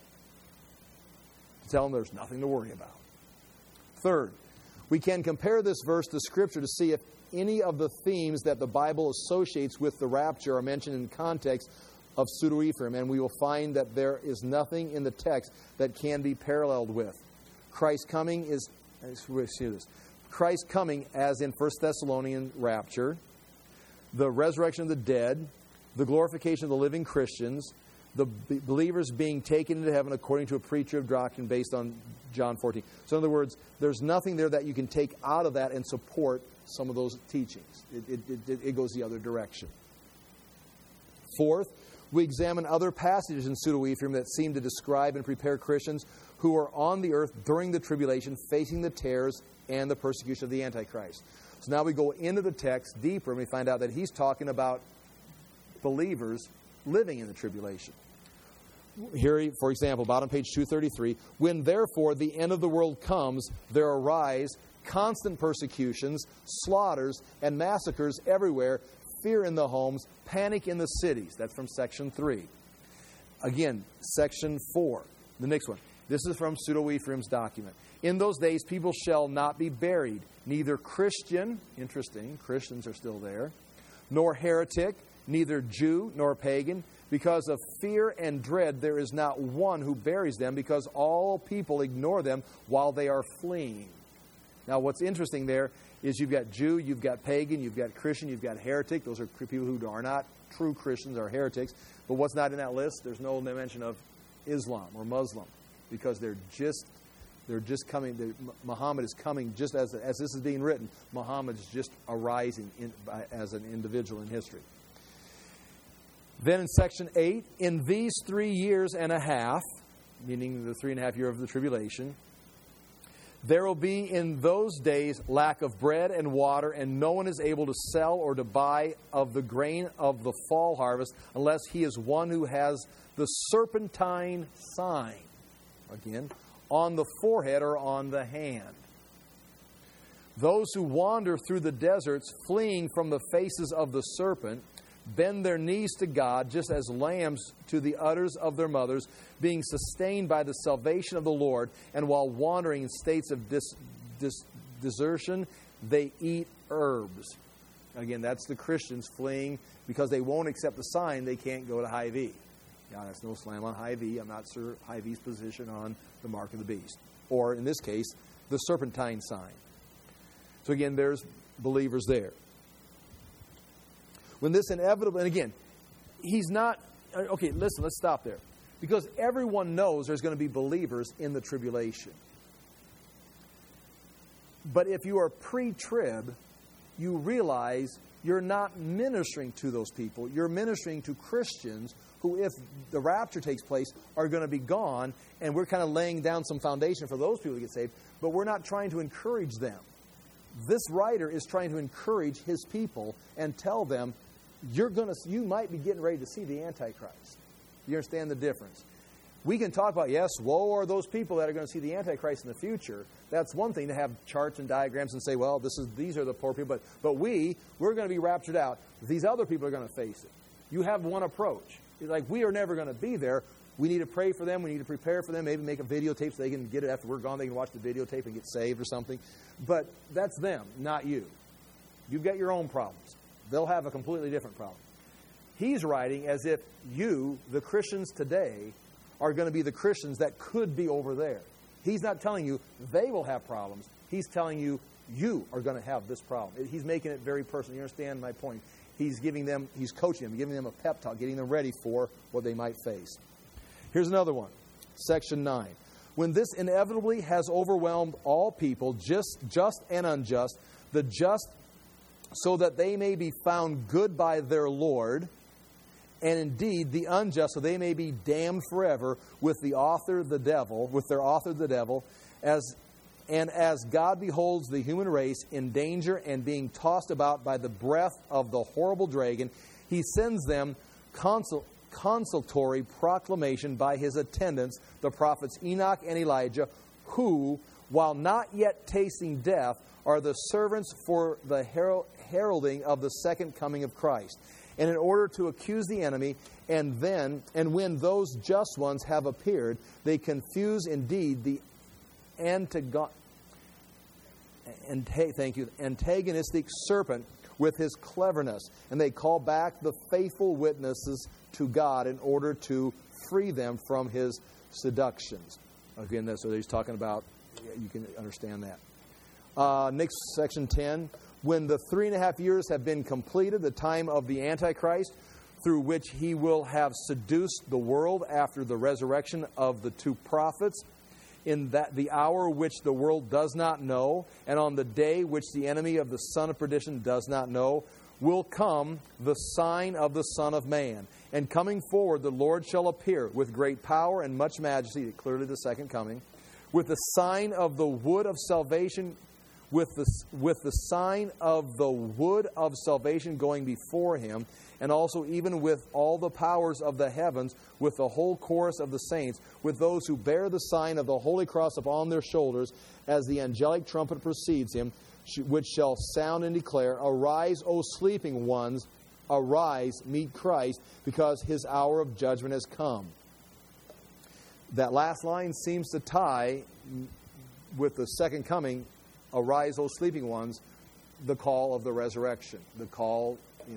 To tell them there's nothing to worry about. Third, we can compare this verse to Scripture to see if any of the themes that the Bible associates with the rapture are mentioned in context of Pseudo-Ephraim, and we will find that there is nothing in the text that can be paralleled with. Christ's coming is, let's hear this. Christ's coming as in 1 Thessalonians rapture, the resurrection of the dead, the glorification of the living Christians, the believers being taken into heaven according to a preacher of doctrine based on John 14. So in other words, there's nothing there that you can take out of that and support some of those teachings. It goes the other direction. Fourth, we examine other passages in Pseudo-Ephraim that seem to describe and prepare Christians who are on the earth during the tribulation, facing the terrors and the persecution of the Antichrist. So now we go into the text deeper and we find out that he's talking about believers living in the tribulation. Here, for example, bottom page 233, when therefore the end of the world comes, there arise constant persecutions, slaughters, and massacres everywhere, fear in the homes, panic in the cities. That's from section 3. Again, section 4, the next one. This is from Pseudo-Ephraim's document. In those days, people shall not be buried, neither Christian, interesting, Christians are still there, nor heretic, neither Jew nor pagan. Because of fear and dread, there is not one who buries them, because all people ignore them while they are fleeing. Now, what's interesting there is you've got Jew, you've got pagan, you've got Christian, you've got heretic. Those are people who are not true Christians or heretics. But what's not in that list? There's no mention of Islam or Muslim, because they're just coming. Muhammad is coming just as this is being written. Muhammad is just arising as an individual in history. Then in section 8, in these 3 years and a half, meaning the 3.5 years of the tribulation, there will be in those days lack of bread and water, and no one is able to sell or to buy of the grain of the fall harvest unless he is one who has the serpentine sign, again, on the forehead or on the hand. Those who wander through the deserts, fleeing from the faces of the serpent, bend their knees to God, just as lambs to the udders of their mothers, being sustained by the salvation of the Lord, and while wandering in states of desertion, they eat herbs. Again, that's the Christians fleeing because they won't accept the sign. They can't go to Hy-Vee. Now, that's no slam on Hy-Vee. I'm not sure Hy-Vee's position on the mark of the beast. Or, in this case, the serpentine sign. So again, there's believers there. When this inevitable, and again, he's not, okay, listen, let's stop there. Because everyone knows there's going to be believers in the tribulation. But if you are pre-trib, you realize you're not ministering to those people. You're ministering to Christians who, if the rapture takes place, are going to be gone. And we're kind of laying down some foundation for those people to get saved. But we're not trying to encourage them. This writer is trying to encourage his people and tell them, you might be getting ready to see the Antichrist. You understand the difference? We can talk about, yes, woe are those people that are going to see the Antichrist in the future. That's one thing to have charts and diagrams and say, well, these are the poor people. But we're going to be raptured out. These other people are going to face it. You have one approach. It's like, we are never going to be there. We need to pray for them. We need to prepare for them. Maybe make a videotape so they can get it after we're gone. They can watch the videotape and get saved or something. But that's them, not you. You've got your own problems. They'll have a completely different problem. He's writing as if you, the Christians today, are going to be the Christians that could be over there. He's not telling you they will have problems. He's telling you you are going to have this problem. He's making it very personal. You understand my point? He's coaching them, giving them a pep talk, getting them ready for what they might face. Here's another one, section 9. When this inevitably has overwhelmed all people, just and unjust, the just so that they may be found good by their Lord, and indeed the unjust so they may be damned forever with their author the devil, as God beholds the human race in danger and being tossed about by the breath of the horrible dragon, He sends them consultory proclamation by His attendants, the prophets Enoch and Elijah, who, while not yet tasting death, are the servants for the heralding of the second coming of Christ. And in order to accuse the enemy, and when those just ones have appeared, they confuse indeed the antagonistic serpent with his cleverness, and they call back the faithful witnesses to God in order to free them from his seductions. Again, that's what he's talking about. You can understand that. Next, section 10. When the 3.5 years have been completed, the time of the Antichrist, through which he will have seduced the world after the resurrection of the two prophets, in that the hour which the world does not know, and on the day which the enemy of the son of perdition does not know, will come the sign of the Son of Man. And coming forward, the Lord shall appear with great power and much majesty, clearly the second coming, with the sign of the wood of salvation, with the sign of the wood of salvation going before him, and also even with all the powers of the heavens, with the whole chorus of the saints, with those who bear the sign of the Holy Cross upon their shoulders, as the angelic trumpet precedes him, which shall sound and declare, Arise, O sleeping ones, arise, meet Christ, because his hour of judgment has come. That last line seems to tie with the second coming, Arise, O sleeping ones, the call of the resurrection, the call,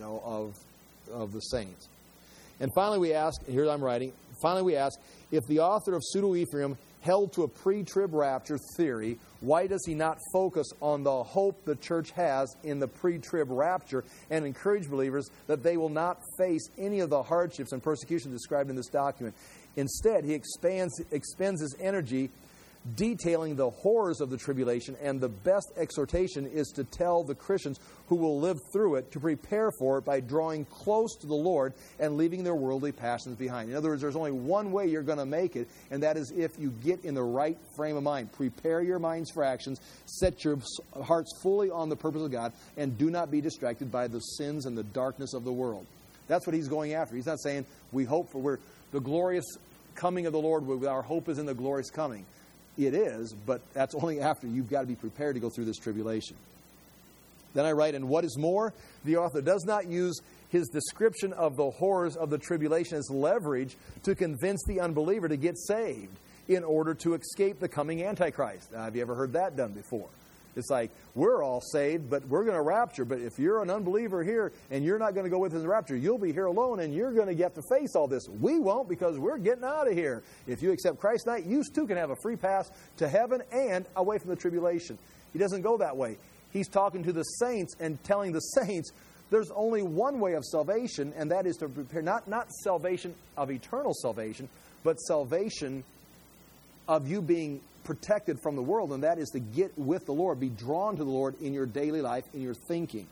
of the saints. And finally we ask, here I'm writing, if the author of Pseudo-Ephraim held to a pre-trib rapture theory, why does he not focus on the hope the church has in the pre-trib rapture and encourage believers that they will not face any of the hardships and persecution described in this document? Instead, he expends his energy detailing the horrors of the tribulation, and the best exhortation is to tell the Christians who will live through it to prepare for it by drawing close to the Lord and leaving their worldly passions behind. In other words, there's only one way you're going to make it, and that is if you get in the right frame of mind. Prepare your minds for actions, set your hearts fully on the purpose of God, and do not be distracted by the sins and the darkness of the world. That's what he's going after. He's not saying we hope for the glorious coming of the Lord, our hope is in the glorious coming. It is, but that's only after you've got to be prepared to go through this tribulation. Then I write, and what is more, the author does not use his description of the horrors of the tribulation as leverage to convince the unbeliever to get saved in order to escape the coming Antichrist. Now, have you ever heard that done before? It's like, we're all saved, but we're going to rapture. But if you're an unbeliever here and you're not going to go with us in the rapture, you'll be here alone and you're going to get to face all this. We won't, because we're getting out of here. If you accept Christ tonight, you too can have a free pass to heaven and away from the tribulation. He doesn't go that way. He's talking to the saints and telling the saints there's only one way of salvation, and that is to prepare not salvation of eternal salvation, but salvation of you being protected from the world, and that is to get with the Lord, be drawn to the Lord in your daily life, in your thinking.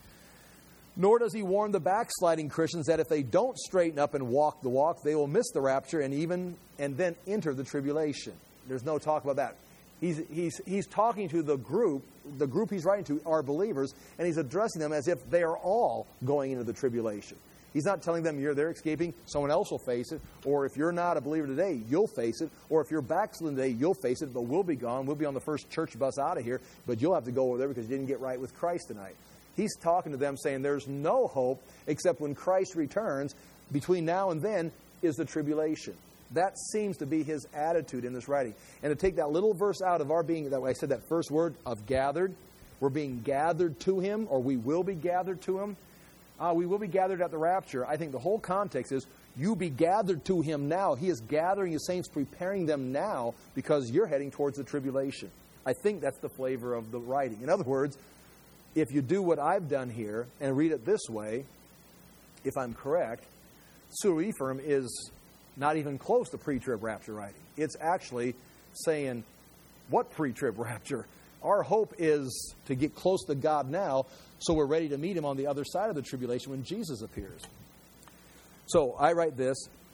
Nor does he warn the backsliding Christians that if they don't straighten up and walk the walk, they will miss the rapture and then enter the tribulation. There's no talk about that. He's talking to the group he's writing to are believers, and he's addressing them as if they are all going into the tribulation. He's not telling them they're escaping, someone else will face it, or if you're not a believer today, you'll face it, or if you're backslidden today, you'll face it, but we'll be gone. We'll be on the first church bus out of here, but you'll have to go over there because you didn't get right with Christ tonight. He's talking to them saying there's no hope except when Christ returns. Between now and then is the tribulation. That seems to be his attitude in this writing. And to take that little verse out of our being, that I said that first word of gathered, we're being gathered to him, or we will be gathered to him. we will be gathered at the rapture. I think the whole context is you be gathered to Him now. He is gathering His saints, preparing them now because you're heading towards the tribulation. I think that's the flavor of the writing. In other words, if you do what I've done here and read it this way, if I'm correct, Pseudo-Ephraim is not even close to pre-trib rapture writing. It's actually saying, what pre-trib rapture? Our hope is to get close to God now so we're ready to meet Him on the other side of the tribulation when Jesus appears. So I write this.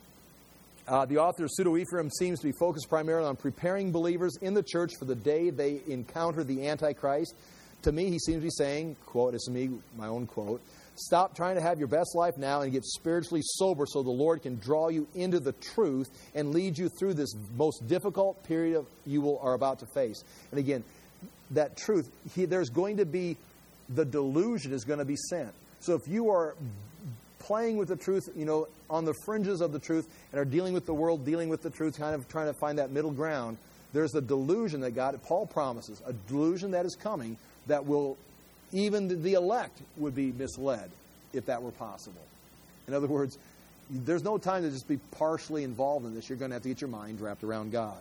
The author of Pseudo-Ephraim seems to be focused primarily on preparing believers in the church for the day they encounter the Antichrist. To me, he seems to be saying, quote, it's me, my own quote, stop trying to have your best life now and get spiritually sober so the Lord can draw you into the truth and lead you through this most difficult period you are about to face. And again, that truth, there's going to be, the delusion is going to be sent. So if you are playing with the truth, on the fringes of the truth and are dealing with the world, dealing with the truth, kind of trying to find that middle ground, there's a delusion that Paul promises, a delusion that is coming that will, even the elect would be misled if that were possible. In other words, there's no time to just be partially involved in this. You're going to have to get your mind wrapped around God.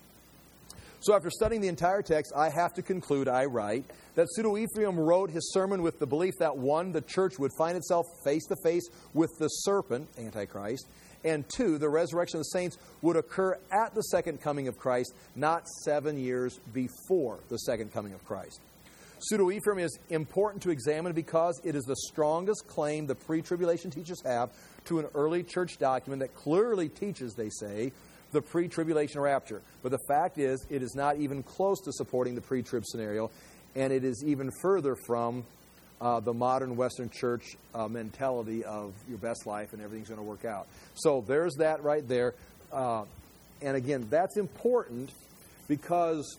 So after studying the entire text, I have to conclude, I write, that Pseudo-Ephraim wrote his sermon with the belief that, 1, the church would find itself face-to-face with the serpent, Antichrist, and 2, the resurrection of the saints would occur at the second coming of Christ, not 7 years before the second coming of Christ. Pseudo-Ephraim is important to examine because it is the strongest claim the pre-tribulation teachers have to an early church document that clearly teaches, they say, the pre-tribulation rapture. But the fact is, it is not even close to supporting the pre-trib scenario, and it is even further from the modern Western church mentality of your best life and everything's going to work out. So there's that right there. And again, that's important because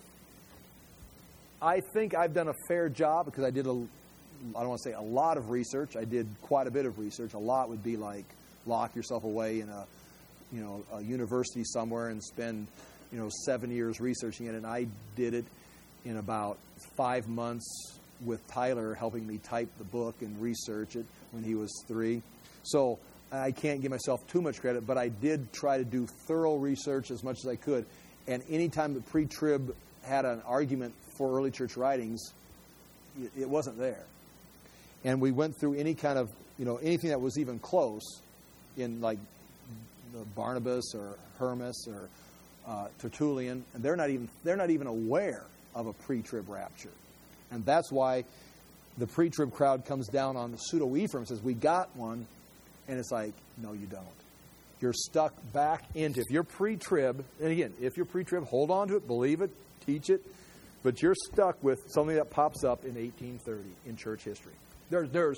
I think I've done a fair job because I did I don't want to say a lot of research. I did quite a bit of research. A lot would be like lock yourself away in a university somewhere and spend 7 years researching it, and I did it in about 5 months with Tyler helping me type the book and research it when he was 3. So I can't give myself too much credit, but I did try to do thorough research as much as I could. And anytime the pre-trib had an argument for early church writings, it wasn't there. And we went through any kind of, anything that was even close in like Barnabas or Hermas or Tertullian, and they're not even aware of a pre-trib rapture. And that's why the pre-trib crowd comes down on the Pseudo-Ephraim and says, we got one. And it's like, no, you don't. You're stuck back into, if you're pre-trib, and again, if you're pre-trib, hold on to it, believe it, teach it, but you're stuck with something that pops up in 1830 in church history. There's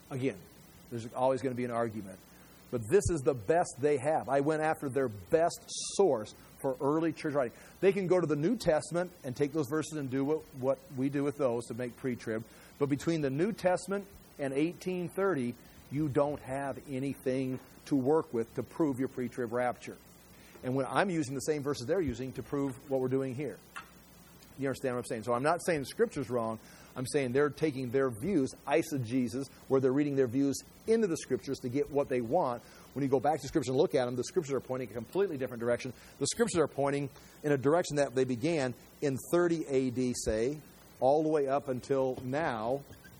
always going to be an argument. But this is the best they have. I went after their best source for early church writing. They can go to the New Testament and take those verses and do what we do with those to make pre-trib. But between the New Testament and 1830, you don't have anything to work with to prove your pre-trib rapture. And when I'm using the same verses they're using to prove what we're doing here. You understand what I'm saying? So I'm not saying the Scripture's wrong. I'm saying they're taking their views, eisegesis, where they're reading their views into the Scriptures to get what they want. When you go back to Scripture and look at them, the Scriptures are pointing a completely different direction. The Scriptures are pointing in a direction that they began in 30 A.D., say, all the way up until now.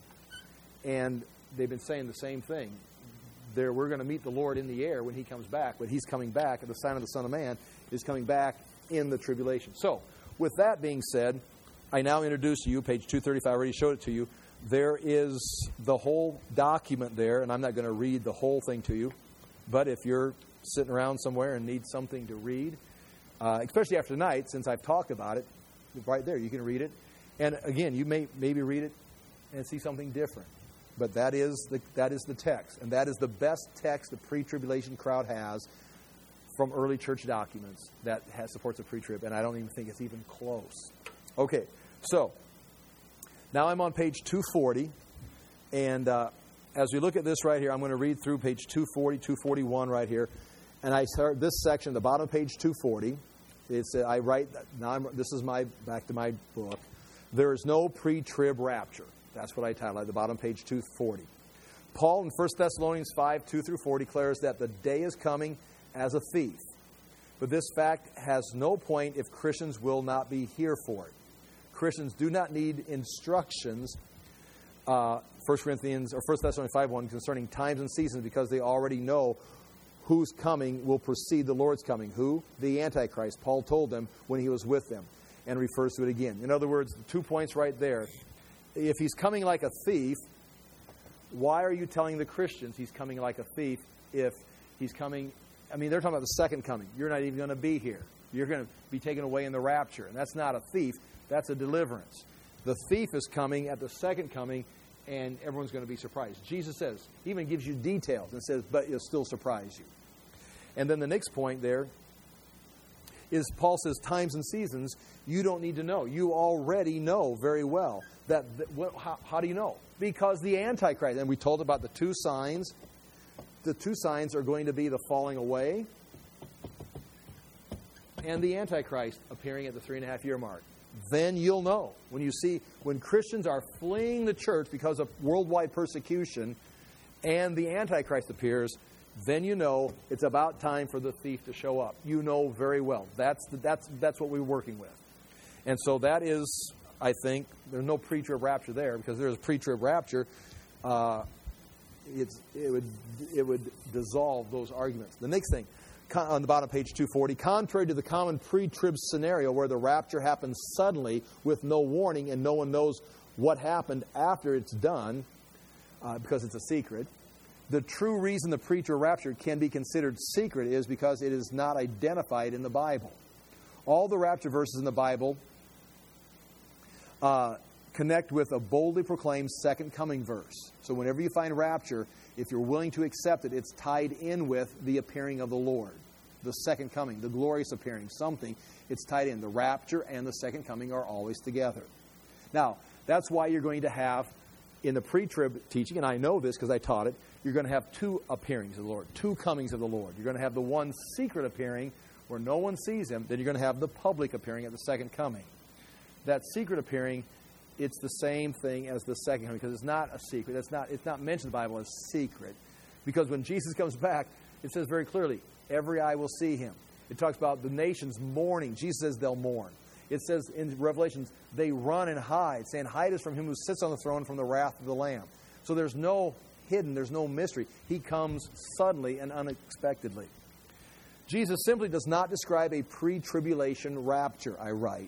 And they've been saying the same thing. We're going to meet the Lord in the air when He comes back. But He's coming back, and the sign of the Son of Man is coming back in the tribulation. So, with that being said, I now introduce to you, page 235, I already showed it to you. There is the whole document there, and I'm not going to read the whole thing to you. But if you're sitting around somewhere and need something to read, especially after tonight, since I've talked about it, right there, you can read it. And again, you may maybe read it and see something different. But that is the text. And that is the best text the pre-tribulation crowd has from early church documents that supports a pre-trib. And I don't even think it's even close. Okay, so now I'm on page 240. And as we look at this right here, I'm going to read through page 240, 241 right here. And I start this section, the bottom of page 240. I write, this is back to my book. There is no pre-trib rapture. That's what I title at the bottom of page 240. Paul in 1 Thessalonians 5, 2 through 4 declares that the day is coming as a thief. But this fact has no point if Christians will not be here for it. Christians do not need instructions, 1 Thessalonians 5:1, concerning times and seasons, because they already know whose coming will precede the Lord's coming. Who? The Antichrist. Paul told them when he was with them, and refers to it again. In other words, 2 points right there. If he's coming like a thief, why are you telling the Christians he's coming like a thief if he's coming? I mean, they're talking about the second coming. You're not even going to be here. You're going to be taken away in the rapture. And that's not a thief. That's a deliverance. The thief is coming at the second coming, and everyone's going to be surprised. Jesus says, he even gives you details and says, but it'll still surprise you. And then the next point there is Paul says times and seasons you don't need to know. You already know very well. How do you know? Because the Antichrist, and we told about the 2 signs. The 2 signs are going to be the falling away and the Antichrist appearing at the 3.5-year mark. Then you'll know. When Christians are fleeing the church because of worldwide persecution and the Antichrist appears, then you know it's about time for the thief to show up. You know very well. That's what we're working with. And so that is, I think, there's no pre-trib rapture there, because there's a pre-trib rapture. It would dissolve those arguments. The next thing, on the bottom of page 240, contrary to the common pre-trib scenario where the rapture happens suddenly with no warning and no one knows what happened after it's done, because it's a secret, the true reason the pre-trib rapture can be considered secret is because it is not identified in the Bible. All the rapture verses in the Bible connect with a boldly proclaimed second coming verse. So whenever you find rapture, if you're willing to accept it, it's tied in with the appearing of the Lord, the second coming, the glorious appearing, something. It's tied in. The rapture and the second coming are always together. Now, that's why you're going to have, in the pre-trib teaching, and I know this because I taught it, you're going to have 2 appearings of the Lord, 2 comings of the Lord. You're going to have the one secret appearing where no one sees him. Then you're going to have the public appearing at the second coming. That secret appearing, it's the same thing as the second coming, because it's not a secret. It's not mentioned in the Bible as secret. Because when Jesus comes back, it says very clearly, every eye will see him. It talks about the nations mourning. Jesus says they'll mourn. It says in Revelations, they run and hide, saying, hide us from him who sits on the throne, from the wrath of the Lamb. So there's no hidden, there's no mystery. He comes suddenly and unexpectedly. Jesus simply does not describe a pre-tribulation rapture, I write.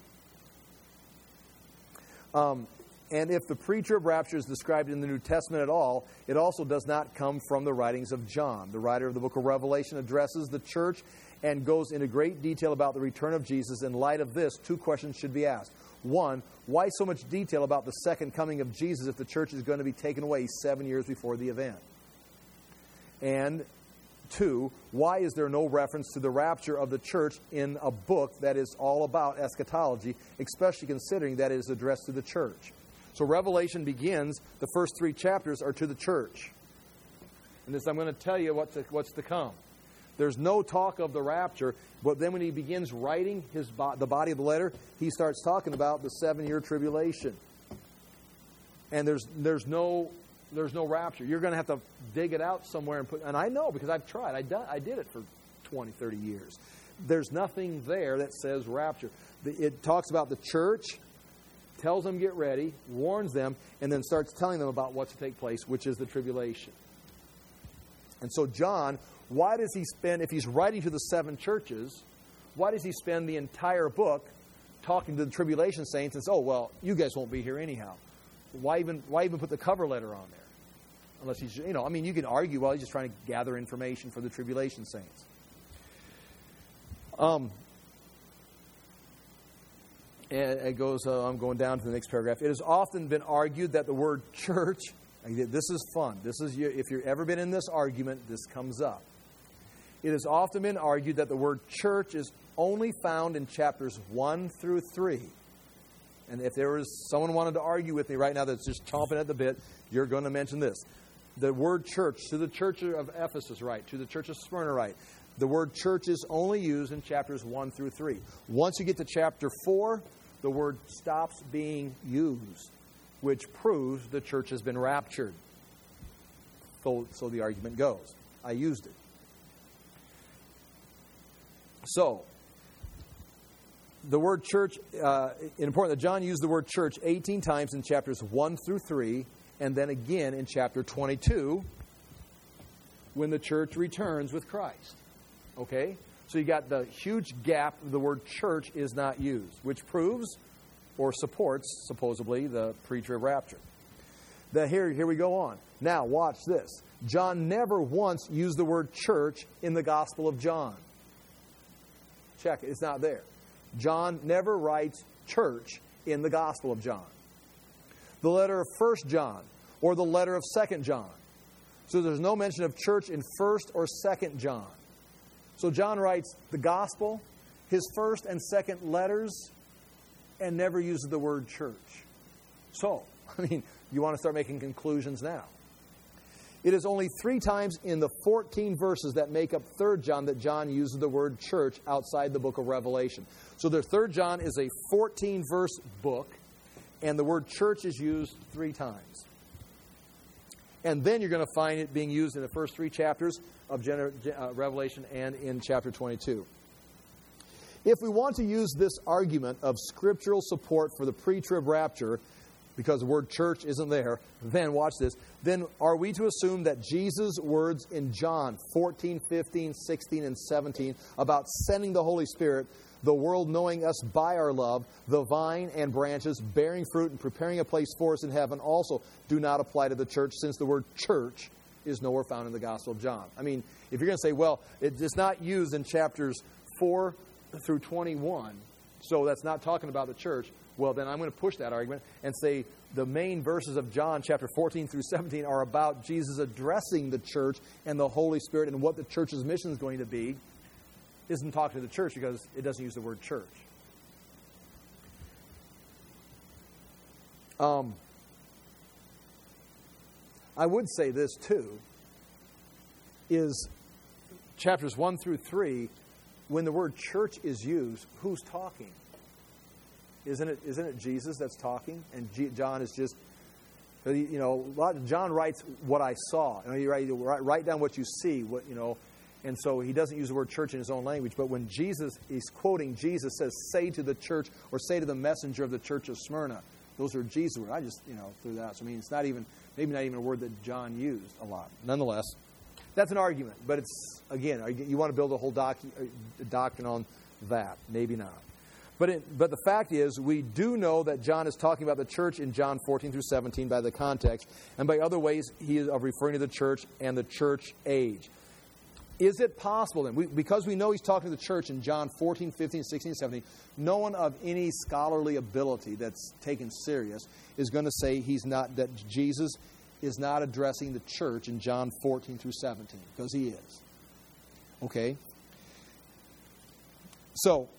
And if the pre-trib rapture is described in the New Testament at all, it also does not come from the writings of John. The writer of the book of Revelation addresses the church and goes into great detail about the return of Jesus. In light of this, 2 questions should be asked. 1, why so much detail about the second coming of Jesus if the church is going to be taken away 7 years before the event? And 2, why is there no reference to the rapture of the church in a book that is all about eschatology, especially considering that it is addressed to the church? So Revelation begins, the first 3 chapters are to the church. And this, I'm going to tell you what's to come. There's no talk of the rapture, but then when he begins writing the body of the letter, he starts talking about the 7-year tribulation. And there's no rapture. You're going to have to dig it out somewhere and I know because I've tried. I did it for 20, 30 years. There's nothing there that says rapture. It talks about the church, tells them get ready, warns them, and then starts telling them about what's to take place, which is the tribulation. And so John, why does he spend, if he's writing to the 7 churches, why does he spend the entire book talking to the tribulation saints and say, oh, well, you guys won't be here anyhow? Why even put the cover letter on there? Unless he's, you can argue, well, he's just trying to gather information for the tribulation saints. It goes, I'm going down to the next paragraph. It has often been argued that the word church, this is fun. If you've ever been in this argument, this comes up. It has often been argued that the word church is only found in chapters 1 through 3. And if there was someone wanted to argue with me right now that's just chomping at the bit, you're going to mention this. The word church, to the church of Ephesus, right, to the church of Smyrna, right, the word church is only used in chapters 1 through 3. Once you get to chapter 4, the word stops being used, which proves the church has been raptured. So the argument goes. I used it. So, the word church, important that John used the word church 18 times in chapters 1 through 3, and then again in chapter 22, when the church returns with Christ. Okay? So you got the huge gap, the word church is not used, which proves or supports, supposedly, the pre-trib rapture. Here we go on. Now, watch this. John never once used the word church in the Gospel of John. Check it. It's not there. John never writes church in the Gospel of John. The letter of 1 John or the letter of 2 John. So there's no mention of church in 1 or 2 John. So John writes the Gospel, his first and second letters, and never uses the word church. So, you want to start making conclusions now. It is only 3 times in the 14 verses that make up 3 John that John uses the word church outside the book of Revelation. So the 3 John is a 14-verse book, and the word church is used 3 times. And then you're going to find it being used in the first 3 chapters of Revelation and in chapter 22. If we want to use this argument of scriptural support for the pre-trib rapture, because the word church isn't there, then watch this. Then are we to assume that Jesus' words in John 14, 15, 16, and 17 about sending the Holy Spirit, the world knowing us by our love, the vine and branches, bearing fruit and preparing a place for us in heaven, also do not apply to the church, since the word church is nowhere found in the Gospel of John? If you're going to say, well, it's not used in chapters 4 through 21, so that's not talking about the church, well, then I'm going to push that argument and say the main verses of John chapter 14 through 17 are about Jesus addressing the church and the Holy Spirit and what the church's mission is going to be. Isn't talking to the church because it doesn't use the word church. I would say this too, is chapters 1 through 3, when the word church is used, who's talking? Isn't it Jesus that's talking? And John is just, John writes what I saw. You write down what you see, and so he doesn't use the word church in his own language. But when Jesus is quoting, Jesus says, say to the church, or say to the messenger of the church of Smyrna. Those are Jesus' words. I just, threw that out. So, it's maybe not even a word that John used a lot. Nonetheless, that's an argument. But it's, again, you want to build a whole doctrine on that. Maybe not. But the fact is, we do know that John is talking about the church in John 14 through 17 by the context, and by other ways he is referring to the church and the church age. Is it possible then, because we know he's talking to the church in John 14, 15, 16, 17, no one of any scholarly ability that's taken serious is going to say that Jesus is not addressing the church in John 14 through 17, because he is. Okay? So,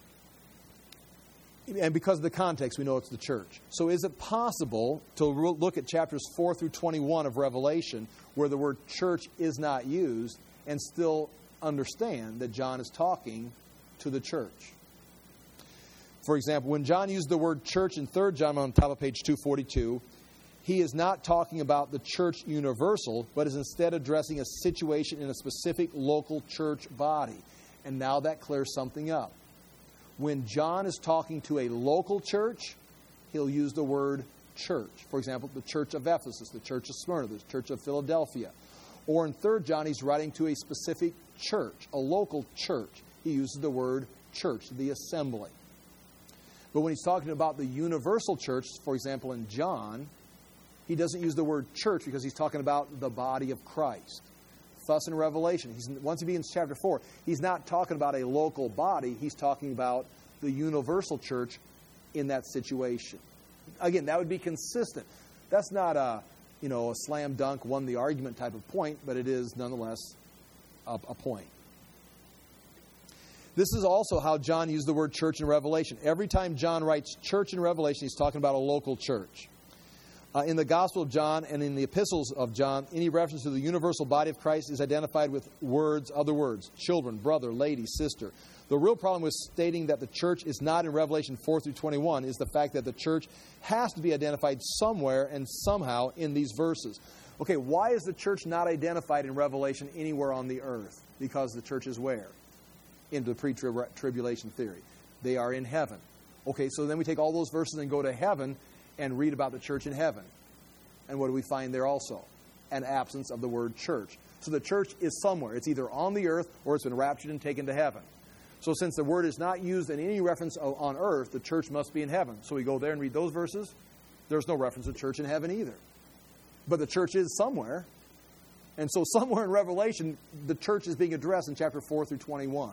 and because of the context, we know it's the church. So is it possible to look at chapters 4 through 21 of Revelation, where the word church is not used, and still understand that John is talking to the church? For example, when John used the word church in 3 John on top of page 242, he is not talking about the church universal, but is instead addressing a situation in a specific local church body. And now that clears something up. When John is talking to a local church, he'll use the word church. For example, the church of Ephesus, the church of Smyrna, the church of Philadelphia. Or in 3 John, he's writing to a specific church, a local church. He uses the word church, the assembly. But when he's talking about the universal church, for example, in John, he doesn't use the word church because he's talking about the body of Christ. Thus in Revelation, once he begins chapter 4, he's not talking about a local body. He's talking about the universal church in that situation. Again, that would be consistent. That's not a slam dunk, won the argument type of point, but it is nonetheless a point. This is also how John used the word church in Revelation. Every time John writes church in Revelation, he's talking about a local church. In the Gospel of John and in the epistles of John, any reference to the universal body of Christ is identified with other words, children, brother, lady, sister. The real problem with stating that the church is not in Revelation 4 through 21 is the fact that the church has to be identified somewhere and somehow in these verses. Okay, why is the church not identified in Revelation anywhere on the earth? Because the church is where? Into the pre-tribulation theory. They are in heaven. Okay, so then we take all those verses and go to heaven and read about the church in heaven. And what do we find there also? An absence of the word church. So the church is somewhere. It's either on the earth or it's been raptured and taken to heaven. So since the word is not used in any reference on earth, the church must be in heaven. So we go there and read those verses. There's no reference to church in heaven either. But the church is somewhere. And so somewhere in Revelation, the church is being addressed in chapter 4 through 21.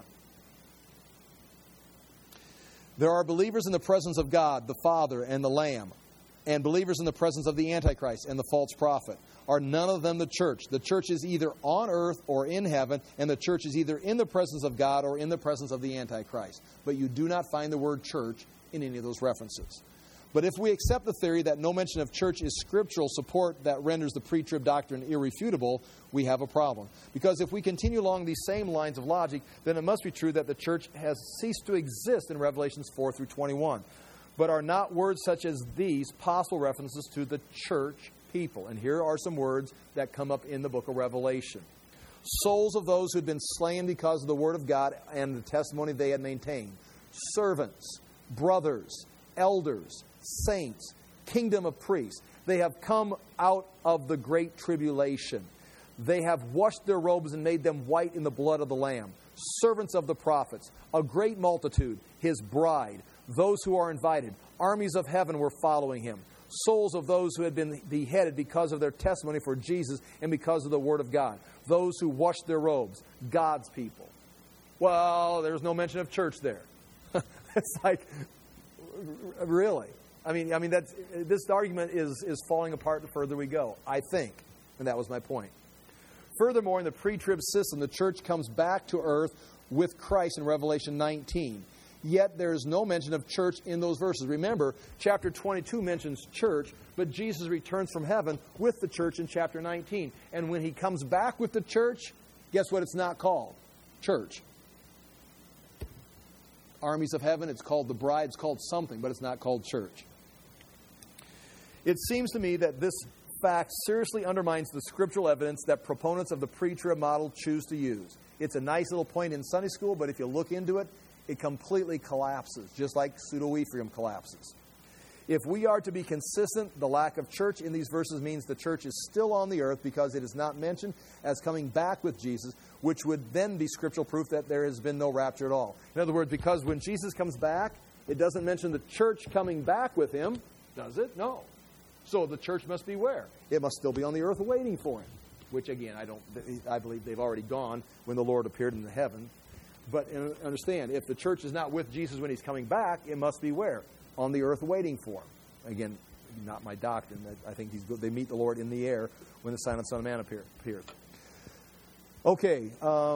There are believers in the presence of God, the Father, and the Lamb, and believers in the presence of the Antichrist and the false prophet. Are none of them the church? The church is either on earth or in heaven, and the church is either in the presence of God or in the presence of the Antichrist. But you do not find the word church in any of those references. But if we accept the theory that no mention of church is scriptural support that renders the pre-trib doctrine irrefutable, we have a problem. Because if we continue along these same lines of logic, then it must be true that the church has ceased to exist in Revelations 4 through 21. But are not words such as these possible references to the church people? And here are some words that come up in the book of Revelation. Souls of those who had been slain because of the word of God and the testimony they had maintained. Servants, brothers, elders, saints, kingdom of priests. They have come out of the great tribulation. They have washed their robes and made them white in the blood of the Lamb. Servants of the prophets, a great multitude, his bride, those who are invited. Armies of heaven were following him. Souls of those who had been beheaded because of their testimony for Jesus and because of the word of God. Those who washed their robes, God's people. Well, there's no mention of church there. It's like, really? I mean, this argument is falling apart the further we go, I think. And that was my point. Furthermore, in the pre-trib system, the church comes back to earth with Christ in Revelation 19. Yet there is no mention of church in those verses. Remember, chapter 22 mentions church, but Jesus returns from heaven with the church in chapter 19. And when he comes back with the church, guess what it's not called? Church. Armies of heaven, it's called the bride, it's called something, but it's not called church. It seems to me that this fact seriously undermines the scriptural evidence that proponents of the pre-trib model choose to use. It's a nice little point in Sunday school, but if you look into it, it completely collapses, just like pseudo-Ephraim collapses. If we are to be consistent, the lack of church in these verses means the church is still on the earth because it is not mentioned as coming back with Jesus, which would then be scriptural proof that there has been no rapture at all. In other words, because when Jesus comes back, it doesn't mention the church coming back with him, does it? No. So the church must be where? It must still be on the earth waiting for him, which again, I believe they've already gone when the Lord appeared in the heaven. But understand, if the church is not with Jesus when he's coming back, it must be where? On the earth waiting for him. Again, not my doctrine. I think they meet the Lord in the air when the silent Son of Man appears. Okay.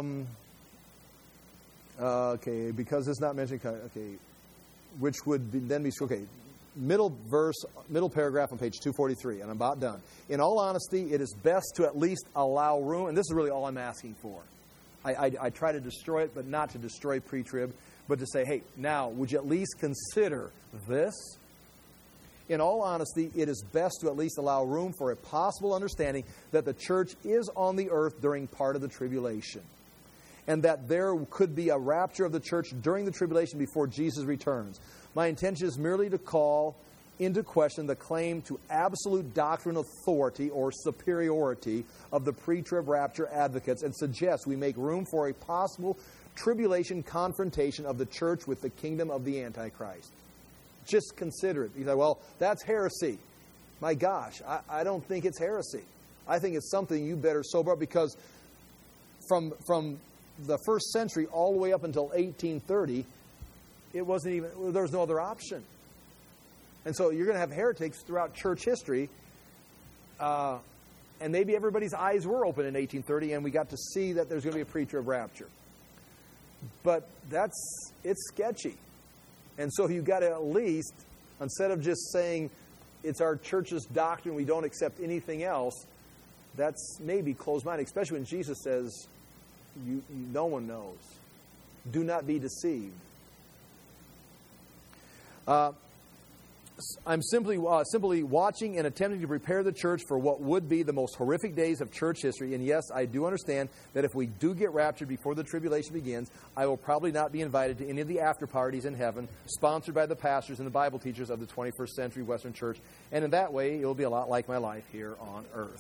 Okay, because it's not mentioned. Okay, which would then be okay. Middle paragraph on page 243, and I'm about done. In all honesty, it is best to at least allow room, and this is really all I'm asking for. I try to destroy it, but not to destroy pre-trib, but to say, hey, now, would you at least consider this? In all honesty, it is best to at least allow room for a possible understanding that the church is on the earth during part of the tribulation, and that there could be a rapture of the church during the tribulation before Jesus returns. My intention is merely to call into question the claim to absolute doctrinal authority or superiority of the pre-trib rapture advocates and suggest we make room for a possible tribulation confrontation of the church with the kingdom of the Antichrist. Just consider it. You say, well, that's heresy. My gosh, I don't think it's heresy. I think it's something you better sober up, because from the first century all the way up until 1830, there was no other option. And so you're going to have heretics throughout church history. And maybe everybody's eyes were open in 1830, and we got to see that there's going to be a pre-trib rapture. But it's sketchy. And so you've got to at least, instead of just saying it's our church's doctrine, we don't accept anything else, that's maybe closed-minded, especially when Jesus says, no one knows. Do not be deceived. I'm simply watching and attempting to prepare the church for what would be the most horrific days of church history. And yes, I do understand that if we do get raptured before the tribulation begins, I will probably not be invited to any of the after parties in heaven, sponsored by the pastors and the Bible teachers of the 21st century Western Church. And in that way, it will be a lot like my life here on earth.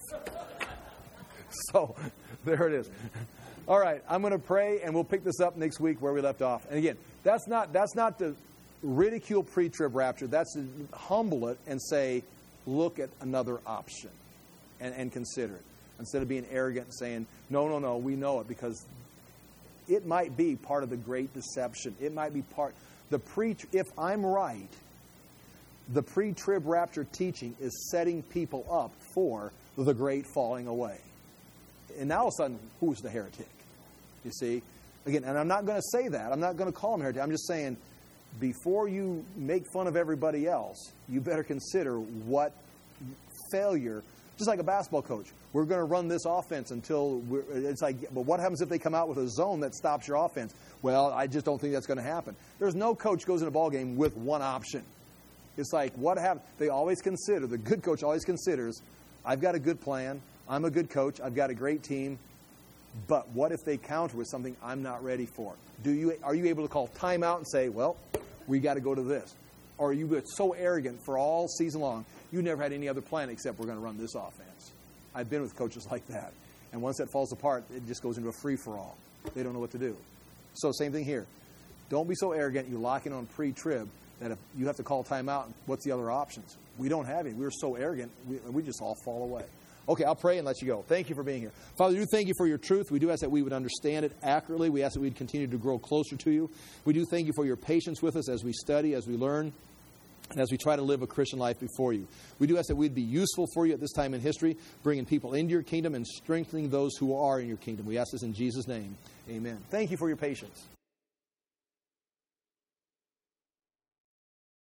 So, there it is. All right, I'm going to pray, and we'll pick this up next week where we left off. And again, that's not to ridicule pre-trib rapture. That's to humble it and say, look at another option and consider it. Instead of being arrogant and saying, no, we know it, because it might be part of the great deception. It might be if I'm right, the pre-trib rapture teaching is setting people up for the great falling away. And now all of a sudden, who's the heretic? You see? Again, and I'm not going to say that. I'm not going to call him heretic. I'm just saying, before you make fun of everybody else, you better consider what failure, just like a basketball coach. We're going to run this offense until it's like, but what happens if they come out with a zone that stops your offense? Well, I just don't think that's going to happen. There's no coach goes in a ball game with one option. It's like, what happens? They always consider, the good coach always considers, I've got a good plan, I'm a good coach, I've got a great team, but what if they counter with something I'm not ready for? Are you able to call timeout and say, well, we got to go to this? Or are you so arrogant for all season long, you never had any other plan except we're going to run this offense? I've been with coaches like that. And once that falls apart, it just goes into a free-for-all. They don't know what to do. So same thing here. Don't be so arrogant you lock in on pre-trib that if you have to call timeout, what's the other options? We don't have any. We're so arrogant, we just all fall away. Okay, I'll pray and let you go. Thank you for being here. Father, we do thank you for your truth. We do ask that we would understand it accurately. We ask that we'd continue to grow closer to you. We do thank you for your patience with us as we study, as we learn, and as we try to live a Christian life before you. We do ask that we'd be useful for you at this time in history, bringing people into your kingdom and strengthening those who are in your kingdom. We ask this in Jesus' name. Amen. Thank you for your patience.